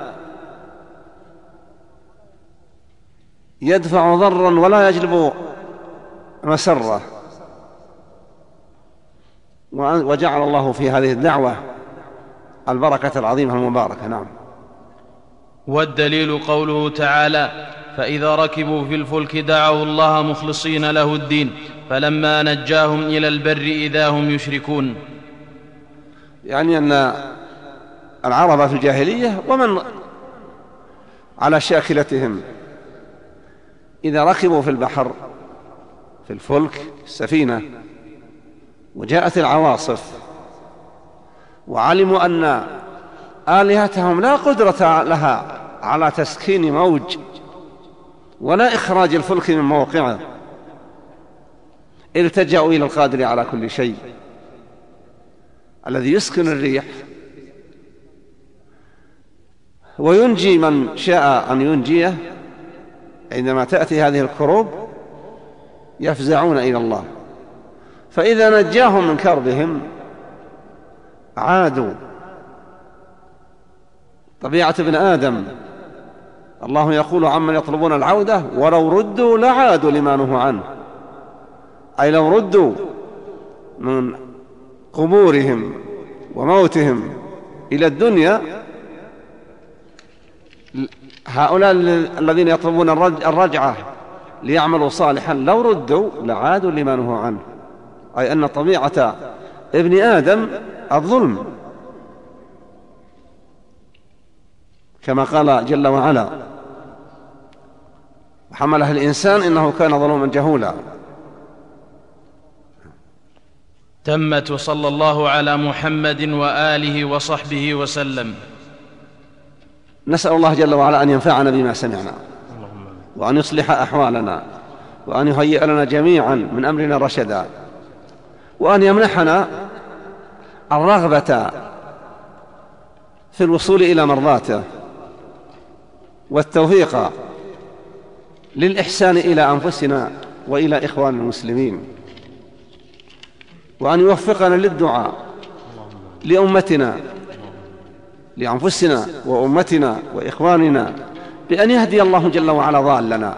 يدفع ضرا ولا يجلب مسرة. وجعل الله في هذه الدعوة البركة العظيمة المباركة. نعم. والدليل قوله تعالى: فإذا ركبوا في الفلك دعوا الله مخلصين له الدين فلما نجاهم إلى البر إذا هم يشركون. يعني أن العرب في الجاهلية ومن على شاكلتهم إذا ركبوا في البحر في الفلك السفينة وجاءت العواصف وعلموا أن آلهتهم لا قدرة لها على تسكين موج ولا إخراج الفلك من موقعه، التجأوا إلى القادر على كل شيء الذي يسكن الريح وينجي من شاء أن ينجيه. عندما تأتي هذه الكروب يفزعون إلى الله، فإذا نجاهم من كربهم عادوا. طبيعة ابن آدم، الله يقول عمن يطلبون العودة ولو ردوا لعادوا لما نهوا عنه، أي لو ردوا من قبورهم وموتهم إلى الدنيا، هؤلاء الذين يطلبون الرجعة ليعملوا صالحا لو ردوا لعادوا لما نهوا عنه، أي أن طبيعة ابن آدم الظلم، كما قال جل وعلا: وحمله الإنسان إنه كان ظلوما جهولا. تمت، وصلى الله على محمد وآله وصحبه وسلم. نسأل الله جل وعلا أن ينفعنا بما سمعنا، وأن يصلح أحوالنا، وأن يهيئ لنا جميعا من أمرنا رشدا، وأن يمنحنا الرغبة في الوصول إلى مرضاته والتوفيق للإحسان إلى أنفسنا وإلى إخوان المسلمين، وأن يوفقنا للدعاء لأمتنا، لأنفسنا وأمتنا وإخواننا، بأن يهدي الله جل وعلا ضالنا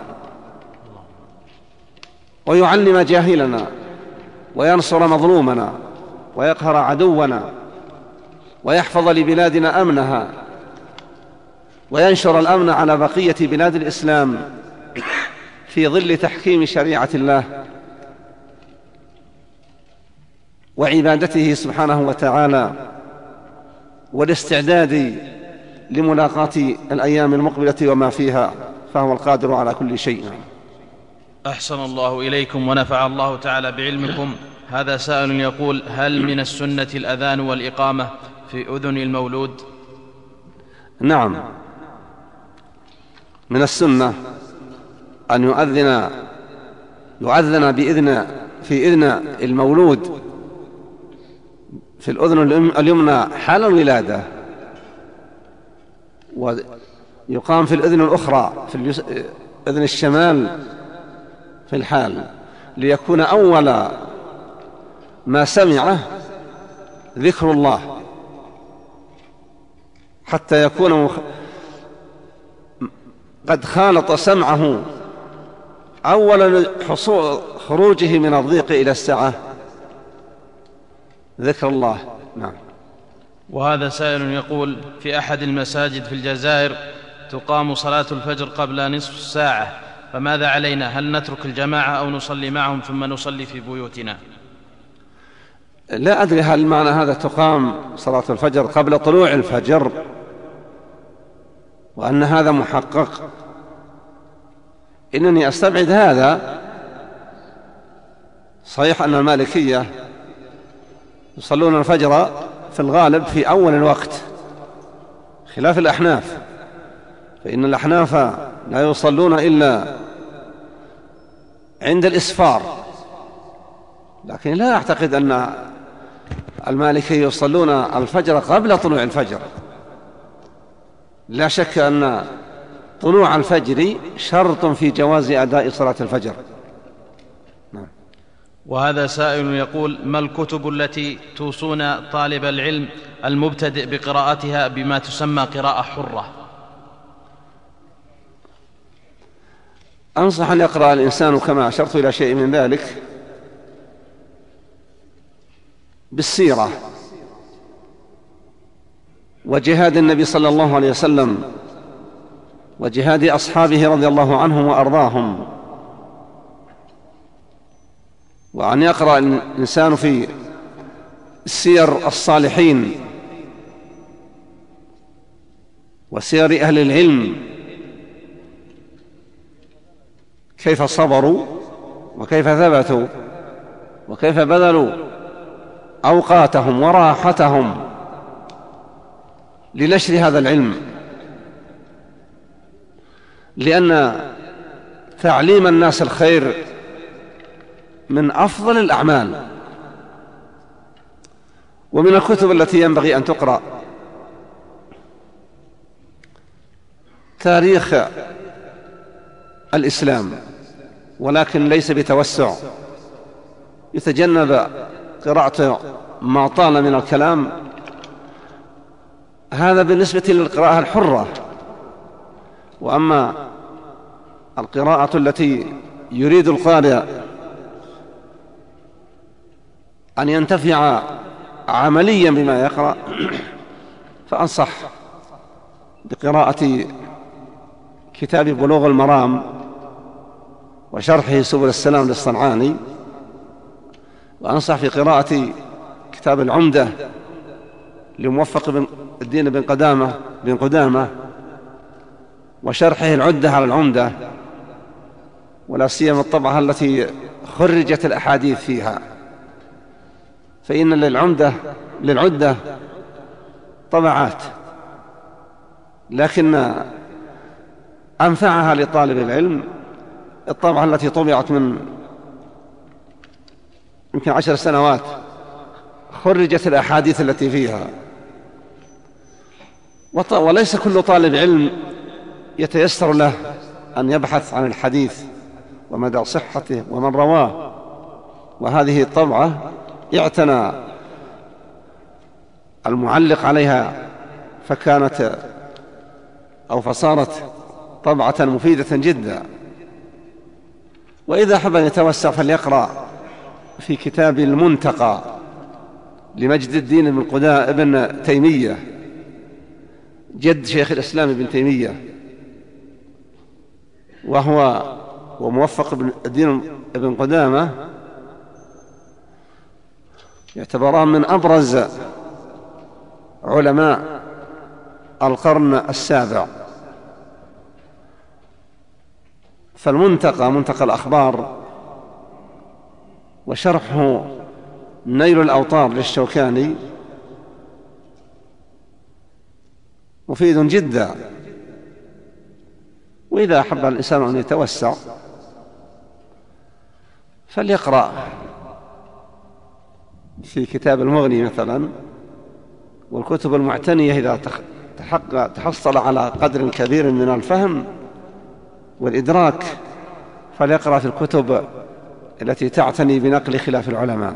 ويعلم جاهلنا وينصر مظلومنا ويقهر عدونا ويحفظ لبلادنا أمنها وينشر الأمن على بقية بلاد الإسلام في ظل تحكيم شريعة الله وعبادته سبحانه وتعالى والاستعداد لملاقاة الأيام المقبلة وما فيها، فهو القادر على كل شيء. أحسن الله إليكم ونفع الله تعالى بعلمكم. هذا سائل يقول: هل من السنة الأذان والإقامة في أذن المولود؟ نعم، من السنة أن يؤذن في إذن المولود في الأذن اليمنى حال الولادة، ويقام في الأذن الأخرى في أذن الشمال في الحال، ليكون أول ما سمعه ذكر الله، حتى يكون قد خالط سمعه أول خروجه من الضيق إلى السعة ذكر الله. نعم. وهذا سائل يقول: في أحد المساجد في الجزائر تقام صلاة الفجر قبل نصف ساعة، فماذا علينا؟ هل نترك الجماعة أو نصلي معهم ثم نصلي في بيوتنا؟ لا أدري هل معنى هذا تقام صلاة الفجر قبل طلوع الفجر وأن هذا محقق. إنني أستبعد هذا. صحيح أن المالكية يصلون الفجر في الغالب في أول الوقت خلاف الأحناف، فإن الأحناف لا يصلون إلا عند الإسفار، لكن لا أعتقد أن المالكية يصلون الفجر قبل طلوع الفجر. لا شك أن طلوع الفجر شرط في جواز أداء صلاة الفجر. نعم. وهذا سائل يقول: ما الكتب التي توصون طالب العلم المبتدئ بقراءتها بما تسمى قراءة حرة؟ أنصح أن يقرأ الإنسان كما أشرت إلى شيء من ذلك بالسيرة وجهاد النبي صلى الله عليه وسلم وجهاد أصحابه رضي الله عنهم وأرضاهم، وأن يقرأ الإنسان في سير الصالحين وسير أهل العلم كيف صبروا وكيف ثبتوا وكيف بذلوا أوقاتهم وراحتهم لنشر هذا العلم، لأن تعليم الناس الخير من أفضل الأعمال. ومن الكتب التي ينبغي أن تقرأ تاريخ الإسلام، ولكن ليس بتوسع، يتجنب قراءة ما طال من الكلام. هذا بالنسبة للقراءة الحرة. وأما القراءة التي يريد القارئ أن ينتفع عمليا بما يقرأ، فأنصح بقراءة كتاب بلوغ المرام وشرحه سبل السلام للصنعاني، وأنصح في قراءة كتاب العمدة لموفق الدين بن قدامة وشرحه العدة على العمدة، ولا سيما الطبعة التي خرجت الأحاديث فيها، فإن للعدة طبعات، لكن أنفعها لطالب العلم الطبعة التي طبعت من يمكن 10 سنوات، خرجت الأحاديث التي فيها. وليس كل طالب علم يتيسر له أن يبحث عن الحديث ومدى صحته ومن رواه، وهذه الطبعة اعتنى المعلق عليها فصارت طبعة مفيدة جدا. وإذا حب أن يتوسع فليقرأ في كتاب المنتقى لمجد الدين ابن تيمية، جد شيخ الإسلام ابن تيمية، وهو وموفق الدين ابن قدامة يعتبران من أبرز علماء القرن السابع. فالمنتقى منتقى الأخبار وشرحه نيل الأوطار للشوكاني مفيد جدا. وإذا أحب الإنسان أن يتوسع فليقرأ في كتاب المغني مثلا، والكتب المعتنية إذا تحصل على قدر كبير من الفهم والإدراك فليقرأ في الكتب التي تعتني بنقل خلاف العلماء.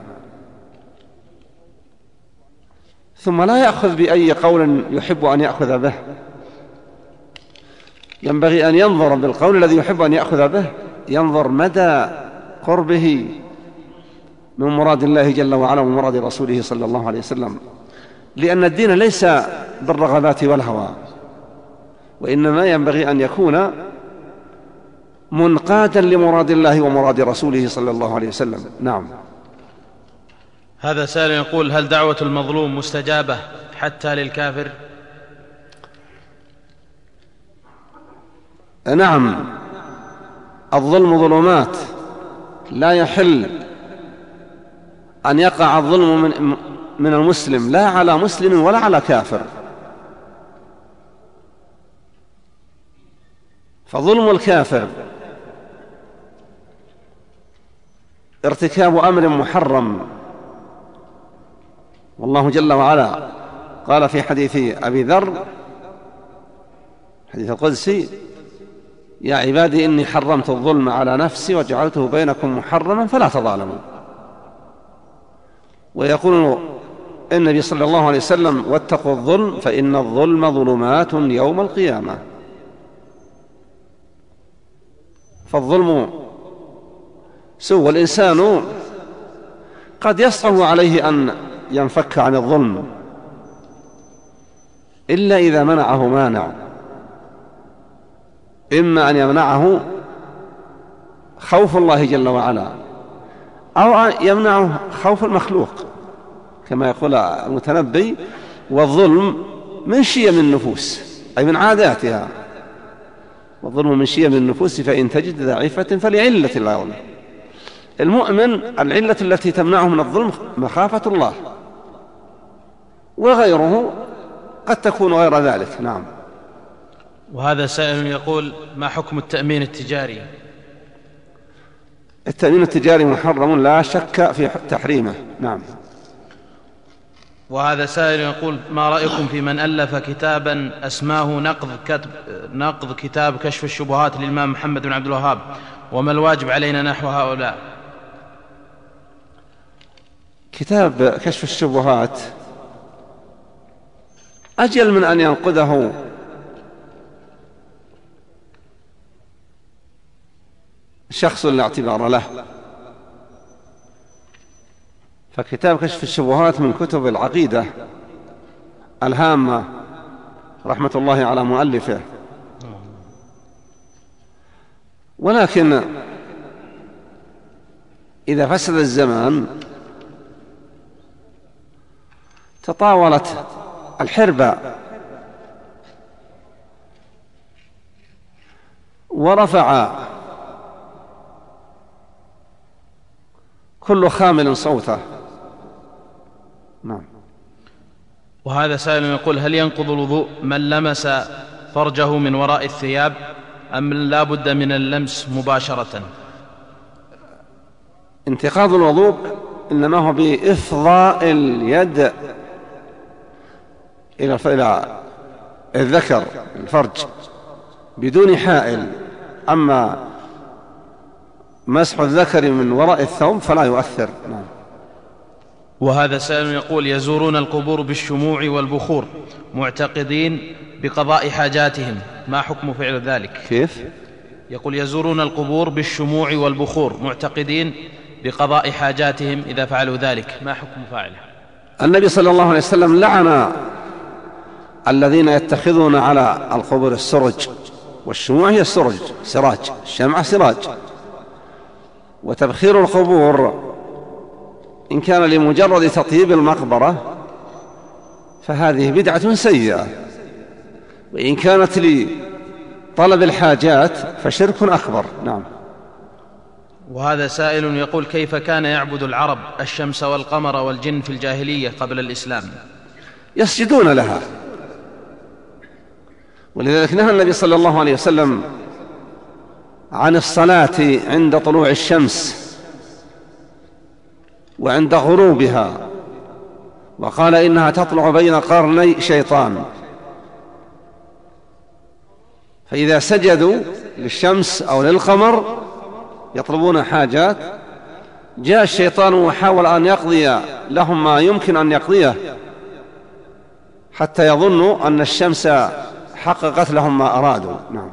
ثم لا يأخذ بأي قول يحب أن يأخذ به، ينبغي أن ينظر بالقول الذي يحب أن يأخذ به، ينظر مدى قربه من مراد الله جل وعلا ومراد رسوله صلى الله عليه وسلم، لأن الدين ليس بالرغبات والهوى، وإنما ينبغي أن يكون منقادا لمراد الله ومراد رسوله صلى الله عليه وسلم. نعم. هذا سائل يقول: هل دعوة المظلوم مستجابة حتى للكافر؟ نعم، الظلم ظلمات، لا يحل أن يقع الظلم من المسلم لا على مسلم ولا على كافر. فظلم الكافر ارتكاب أمر محرم، والله جل وعلا قال في حديث أبي ذر حديث القدسي: يا عبادي إني حرمت الظلم على نفسي وجعلته بينكم محرما فلا تظالموا. ويقول النبي صلى الله عليه وسلم: واتقوا الظلم فإن الظلم ظلمات يوم القيامة. فالظلم سوء، والإنسان قد يصعب عليه أن ينفك عن الظلم إلا إذا منعه مانع، إما أن يمنعه خوف الله جل وعلا أو يمنعه خوف المخلوق، كما يقول المتنبي: والظلم من شيم النفوس، أي من عاداتها، والظلم من شيم النفوس فإن تجد ضعيفة فلعلة الظلم. المؤمن العلة التي تمنعه من الظلم مخافة الله، وغيره قد تكون غير ذلك. نعم. وهذا سائل يقول: ما حكم التأمين التجاري؟ التأمين التجاري محرم لا شك في تحريمه. نعم. وهذا سائل يقول: ما رأيكم في من ألف كتابا أسماه نقض كتاب كشف الشبهات للإمام محمد بن عبد الوهاب، وما الواجب علينا نحو هؤلاء؟ كتاب كشف الشبهات أجل من أن ينقده شخص لا اعتبار له. فكتاب كشف الشبهات من كتب العقيدة الهامة رحمة الله على مؤلفه، ولكن إذا فسد الزمان تطاولت الحربة ورفع كل خامل صوته. نعم. وهذا سائل يقول: هل ينقض الوضوء من لمس فرجه من وراء الثياب أم لا بد من اللمس مباشرة؟ انتقاض الوضوء إنما هو بإفضاء اليد إلى الذكر الفرج بدون حائل. أما مسح الذكر من وراء الثوب فلا يؤثر. نعم. وهذا سائل يقول: يزورون القبور بالشموع والبخور معتقدين بقضاء حاجاتهم، ما حكم فعل ذلك؟ كيف؟ يقول: يزورون القبور بالشموع والبخور معتقدين بقضاء حاجاتهم، إذا فعلوا ذلك ما حكم فاعله؟ النبي صلى الله عليه وسلم لعن الذين يتخذون على القبور السرج، والشموع هي السرج، سراج، الشمعة سراج. وتبخير القبور إن كان لمجرد تطيب المقبرة فهذه بدعة سيئة، وإن كانت لطلب الحاجات فشرك أكبر. نعم. وهذا سائل يقول: كيف كان يعبد العرب الشمس والقمر والجن في الجاهلية قبل الإسلام؟ يسجدون لها، ولذلك نهى النبي صلى الله عليه وسلم عن الصلاة عند طلوع الشمس وعند غروبها، وقال إنها تطلع بين قرني شيطان، فإذا سجدوا للشمس أو للقمر يطلبون حاجات، جاء الشيطان وحاول أن يقضي لهم ما يمكن أن يقضيه حتى يظنوا أن الشمس حققت لهم ما أرادوا. نعم.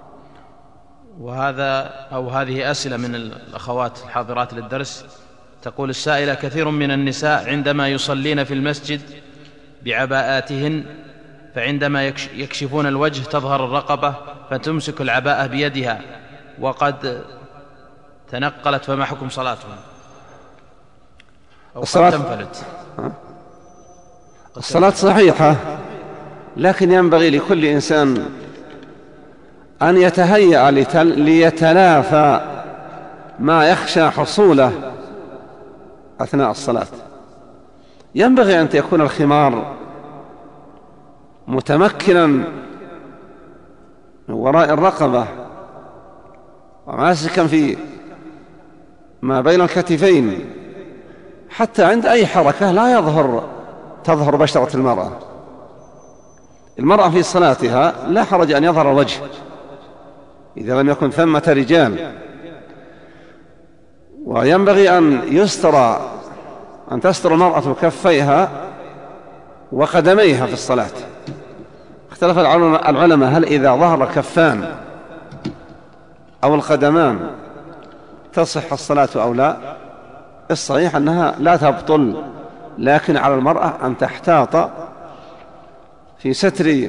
هذه أسئلة من الأخوات الحاضرات للدرس. تقول السائلة: كثير من النساء عندما يصلين في المسجد بعباءاتهن، فعندما يكشفون الوجه تظهر الرقبة فتمسك العباءة بيدها وقد تنقلت، فما حكم صلاتهم؟ الصلاة تنفلت. الصلاة صحيحة، لكن ينبغي لكل إنسان أن يتهيأ ليتلافى ما يخشى حصوله أثناء الصلاة. ينبغي أن يكون الخمار متمكنا من وراء الرقبة وماسكا في ما بين الكتفين، حتى عند أي حركة لا تظهر بشرة المرأة. المرأة في صلاتها لا حرج أن يظهر الوجه إذا لم يكن ثمة رجال، وينبغي أن تستر المرأة كفيها وقدميها في الصلاة. اختلف العلماء هل إذا ظهر الكفان أو القدمان تصح الصلاة أو لا. الصحيح أنها لا تبطل، لكن على المرأة أن تحتاط في ستر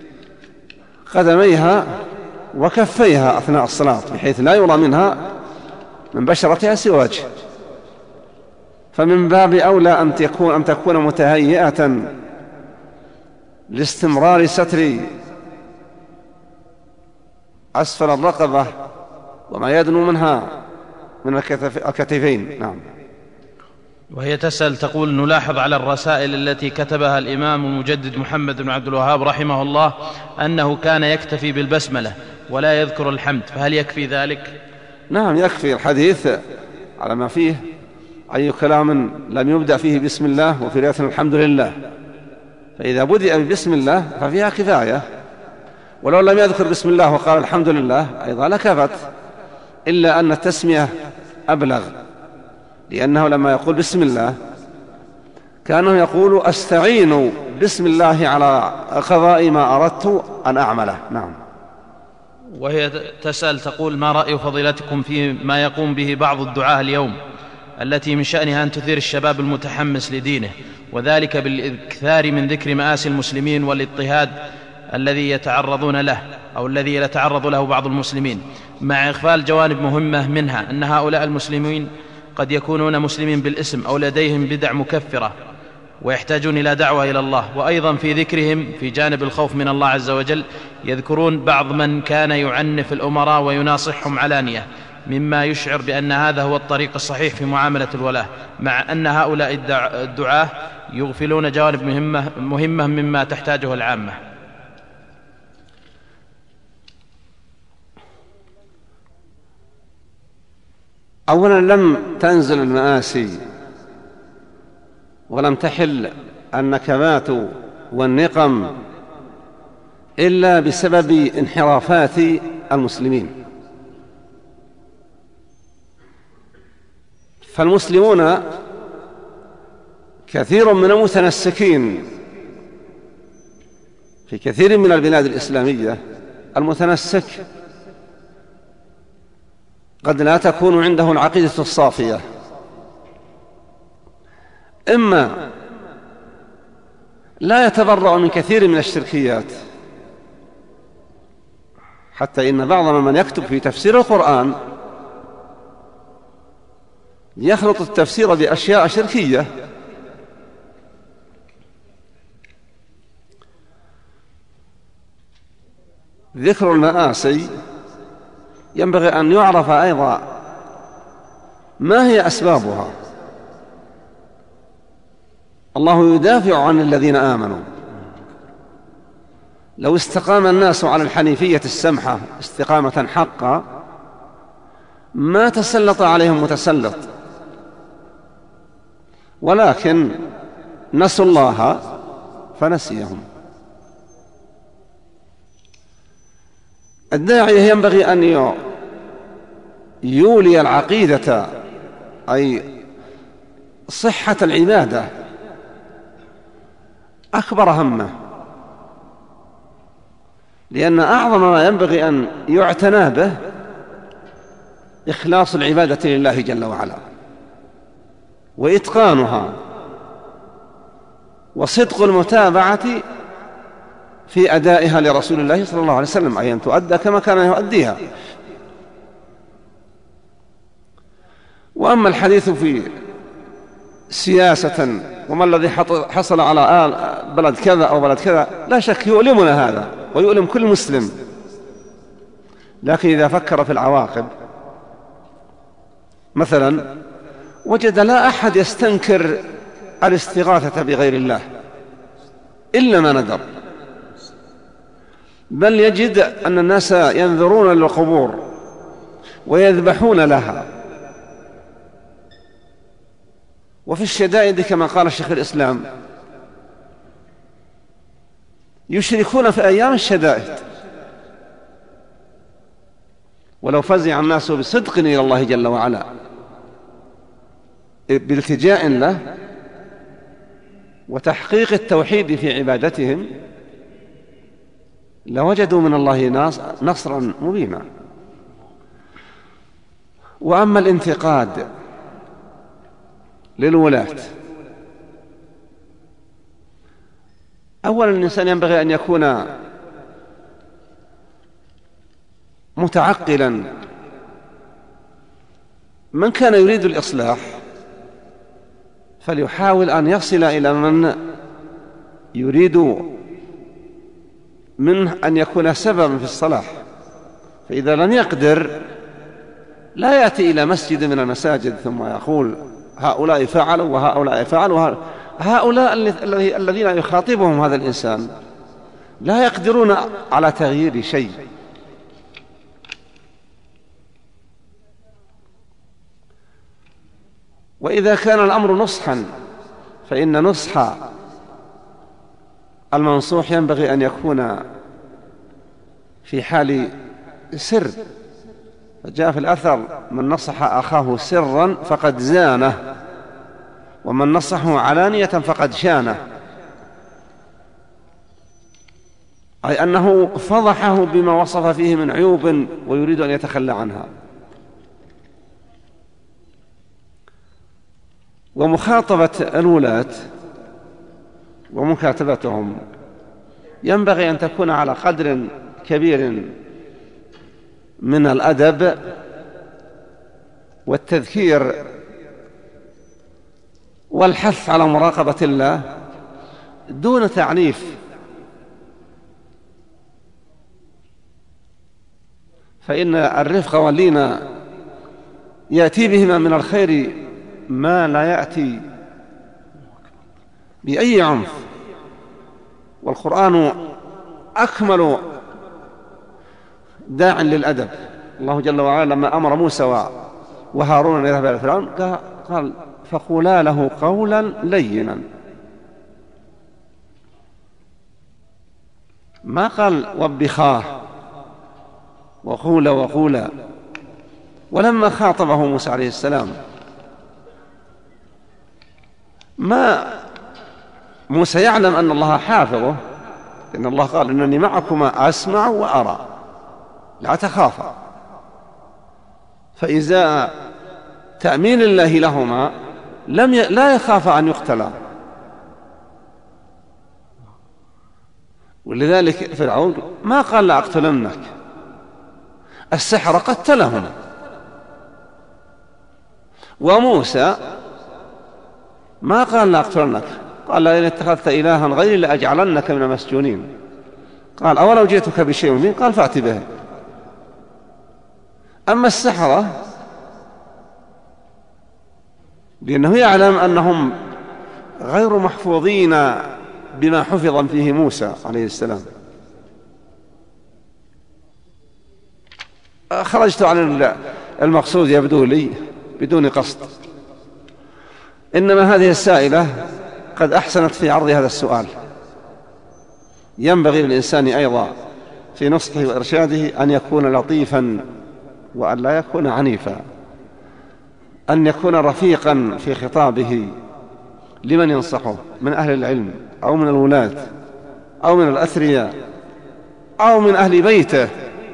قدميها وكفيها أثناء الصلاة بحيث لا يرى منها من بشرتها سوى وجه. فمن باب أولى أن تكون متهيئة لاستمرار ستر أسفل الرقبة وما يدنو منها من الكتفين. نعم. وهي تسأل تقول: نلاحظ على الرسائل التي كتبها الإمام المجدد محمد بن عبد الوهاب رحمه الله أنه كان يكتفي بالبسملة ولا يذكر الحمد، فهل يكفي ذلك؟ نعم يكفي. الحديث على ما فيه: أي كلام لم يبدأ فيه بسم الله، وفي رواية الحمد لله. فإذا بدأ ببسم الله ففيها كفاية، ولو لم يذكر بسم الله وقال الحمد لله أيضا لكفت، إلا أن التسمية أبلغ، لأنه لما يقول بسم الله كأنه يقول أستعين بسم الله على قضاء ما أردت أن أعمله. نعم. وهي تسأل تقول: ما رأي فضيلتكم في ما يقوم به بعض الدعاة اليوم التي من شأنها أن تثير الشباب المتحمس لدينه، وذلك بالإكثار من ذكر مآسي المسلمين والاضطهاد الذي يتعرضون له أو الذي يتعرض له بعض المسلمين، مع إغفال جوانب مهمة منها أن هؤلاء المسلمين قد يكونون مسلمين بالاسم أو لديهم بدع مكفرة ويحتاجون إلى دعوة إلى الله. وأيضا في ذكرهم في جانب الخوف من الله عز وجل يذكرون بعض من كان يعنف الأمراء ويناصحهم علانية، مما يشعر بأن هذا هو الطريق الصحيح في معاملة الولاة، مع أن هؤلاء الدعاة يغفلون جوانب مهمة مما تحتاجه العامة. أولا لم تنزل المآسي ولم تحل النكبات والنقم إلا بسبب انحرافات المسلمين. فالمسلمون كثير من المتنسكين في كثير من البلاد الإسلامية، المتنسك قد لا تكون عنده العقيدة الصافية، إما لا يتبرأ من كثير من الشركيات، حتى إن بعض من يكتب في تفسير القرآن يخلط التفسير بأشياء شركية. ذكر المآسي ينبغي أن يعرف أيضا ما هي أسبابها. الله يدافع عن الذين آمنوا. لو استقام الناس على الحنيفية السمحة استقامة حقا ما تسلط عليهم متسلط، ولكن نسوا الله فنسيهم. الداعية ينبغي أن يولي العقيدة، أي صحة العبادة، أكبر همه، لأن أعظم ما ينبغي أن يعتنى به إخلاص العبادة لله جل وعلا، وإتقانها، وصدق المتابعة في أدائها لرسول الله صلى الله عليه وسلم، أي أن تؤدى كما كان يؤديها. وأما الحديث في سياسة وما الذي حصل على بلد كذا أو بلد كذا، لا شك يؤلمنا هذا ويؤلم كل مسلم، لكن إذا فكر في العواقب مثلا وجد لا أحد يستنكر الاستغاثة بغير الله إلا ما ندر، بل يجد أن الناس ينذرون للقبور ويذبحون لها، وفي الشدائد كما قال الشيخ الإسلام يشركون في أيام الشدائد. ولو فزع الناس بصدق إلى الله جل وعلا بالتجاء له وتحقيق التوحيد في عبادتهم لوجدوا من الله نصرا مبينا. وأما الانتقاد للولاة، أولا الإنسان ينبغي أن يكون متعقلا. من كان يريد الإصلاح فليحاول أن يصل إلى من يريد منه أن يكون سببا في الصلاح، فإذا لم يقدر لا يأتي إلى مسجد من المساجد ثم يقول هؤلاء فعلوا وهؤلاء فعلوا. هؤلاء الذين يخاطبهم هذا الإنسان لا يقدرون على تغيير شيء. وإذا كان الأمر نصحا فإن نصح المنصوح ينبغي أن يكون في حال سر. فجاء في الأثر من نصح أخاه سرا فقد زانه، ومن نصحه علانية فقد شانه، أي أنه فضحه بما وصف فيه من عيوب ويريد أن يتخلى عنها. ومخاطبة الولاة ومكاتبتهم ينبغي أن تكون على قدر كبير من الأدب والتذكير والحث على مراقبة الله دون تعنيف، فإن الرفق واللين يأتي بهما من الخير ما لا يأتي بأي عنف. والقرآن أكمل داع للأدب. الله جل وعلا لما أمر موسى وهارون أن يذهبا إلى فرعون قال فقولا له قولا لينا. ما قال وبخاه وقولا. ولما خاطبه موسى عليه السلام ما موسى يعلم أن الله حافظه، لأن الله قال إنني معكما أسمع وأرى لا تخافا. فإذا تأمين الله لهما لا يخاف أن يقتلا. ولذلك فرعون ما قال لأقتلنك، السحرة قتلهم. وموسى ما قال لأقتلنك، قال لئن اتخذت إلها غيري لأجعلنك من المسجونين. قال أولو جئتك بشيء مبين، قال فأت به. أما السحرة لأنه يعلم أنهم غير محفوظين بما حفظ فيه موسى عليه السلام. خرجت عن المقصود يبدو لي بدون قصد، إنما هذه السائلة قد أحسنت في عرض هذا السؤال. ينبغي للإنسان أيضا في نصحه وإرشاده أن يكون لطيفا وأن لا يكون عنيفا، أن يكون رفيقا في خطابه لمن ينصحه من أهل العلم أو من الولاة أو من الأثرياء أو من أهل بيته،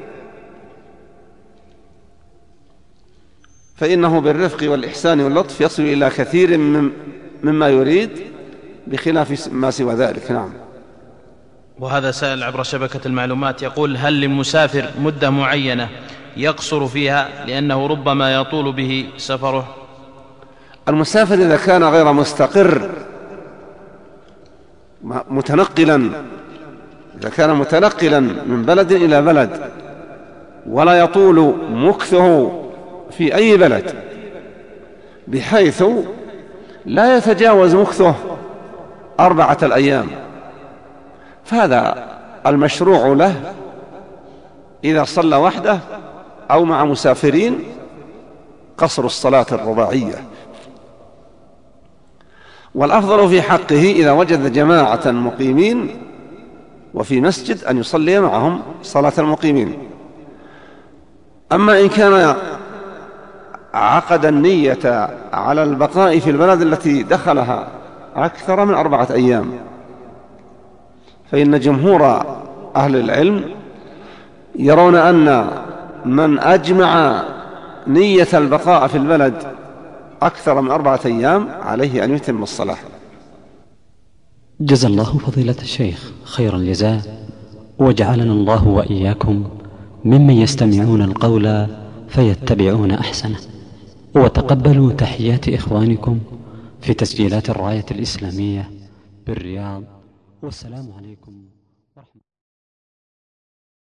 فإنه بالرفق والإحسان واللطف يصل إلى كثير مما يريد بخلاف ما سوى ذلك. نعم. وهذا سائل عبر شبكة المعلومات يقول: هل للمسافر مدة معينة يقصر فيها لأنه ربما يطول به سفره؟ المسافر إذا كان غير مستقر متنقلا، إذا كان متنقلا من بلد إلى بلد ولا يطول مكثه في أي بلد بحيث لا يتجاوز مكثه 4 أيام، فهذا المشروع له إذا صلى وحده أو مع مسافرين قصر الصلاة الرباعية. والأفضل في حقه إذا وجد جماعة مقيمين وفي مسجد أن يصلي معهم صلاة المقيمين. أما إن كان عقد النية على البقاء في البلد التي دخلها أكثر من 4 أيام، فإن جمهور أهل العلم يرون أن من أجمع نية البقاء في البلد أكثر من 4 أيام عليه أن يتم الصلاة. جزا الله فضيلة الشيخ خير الجزاء، وجعلنا الله وإياكم ممن يستمعون القول فيتبعون أحسنه. وتقبلوا تحيات إخوانكم في تسجيلات الراية الإسلامية بالرياض، والسلام عليكم ورحمة الله.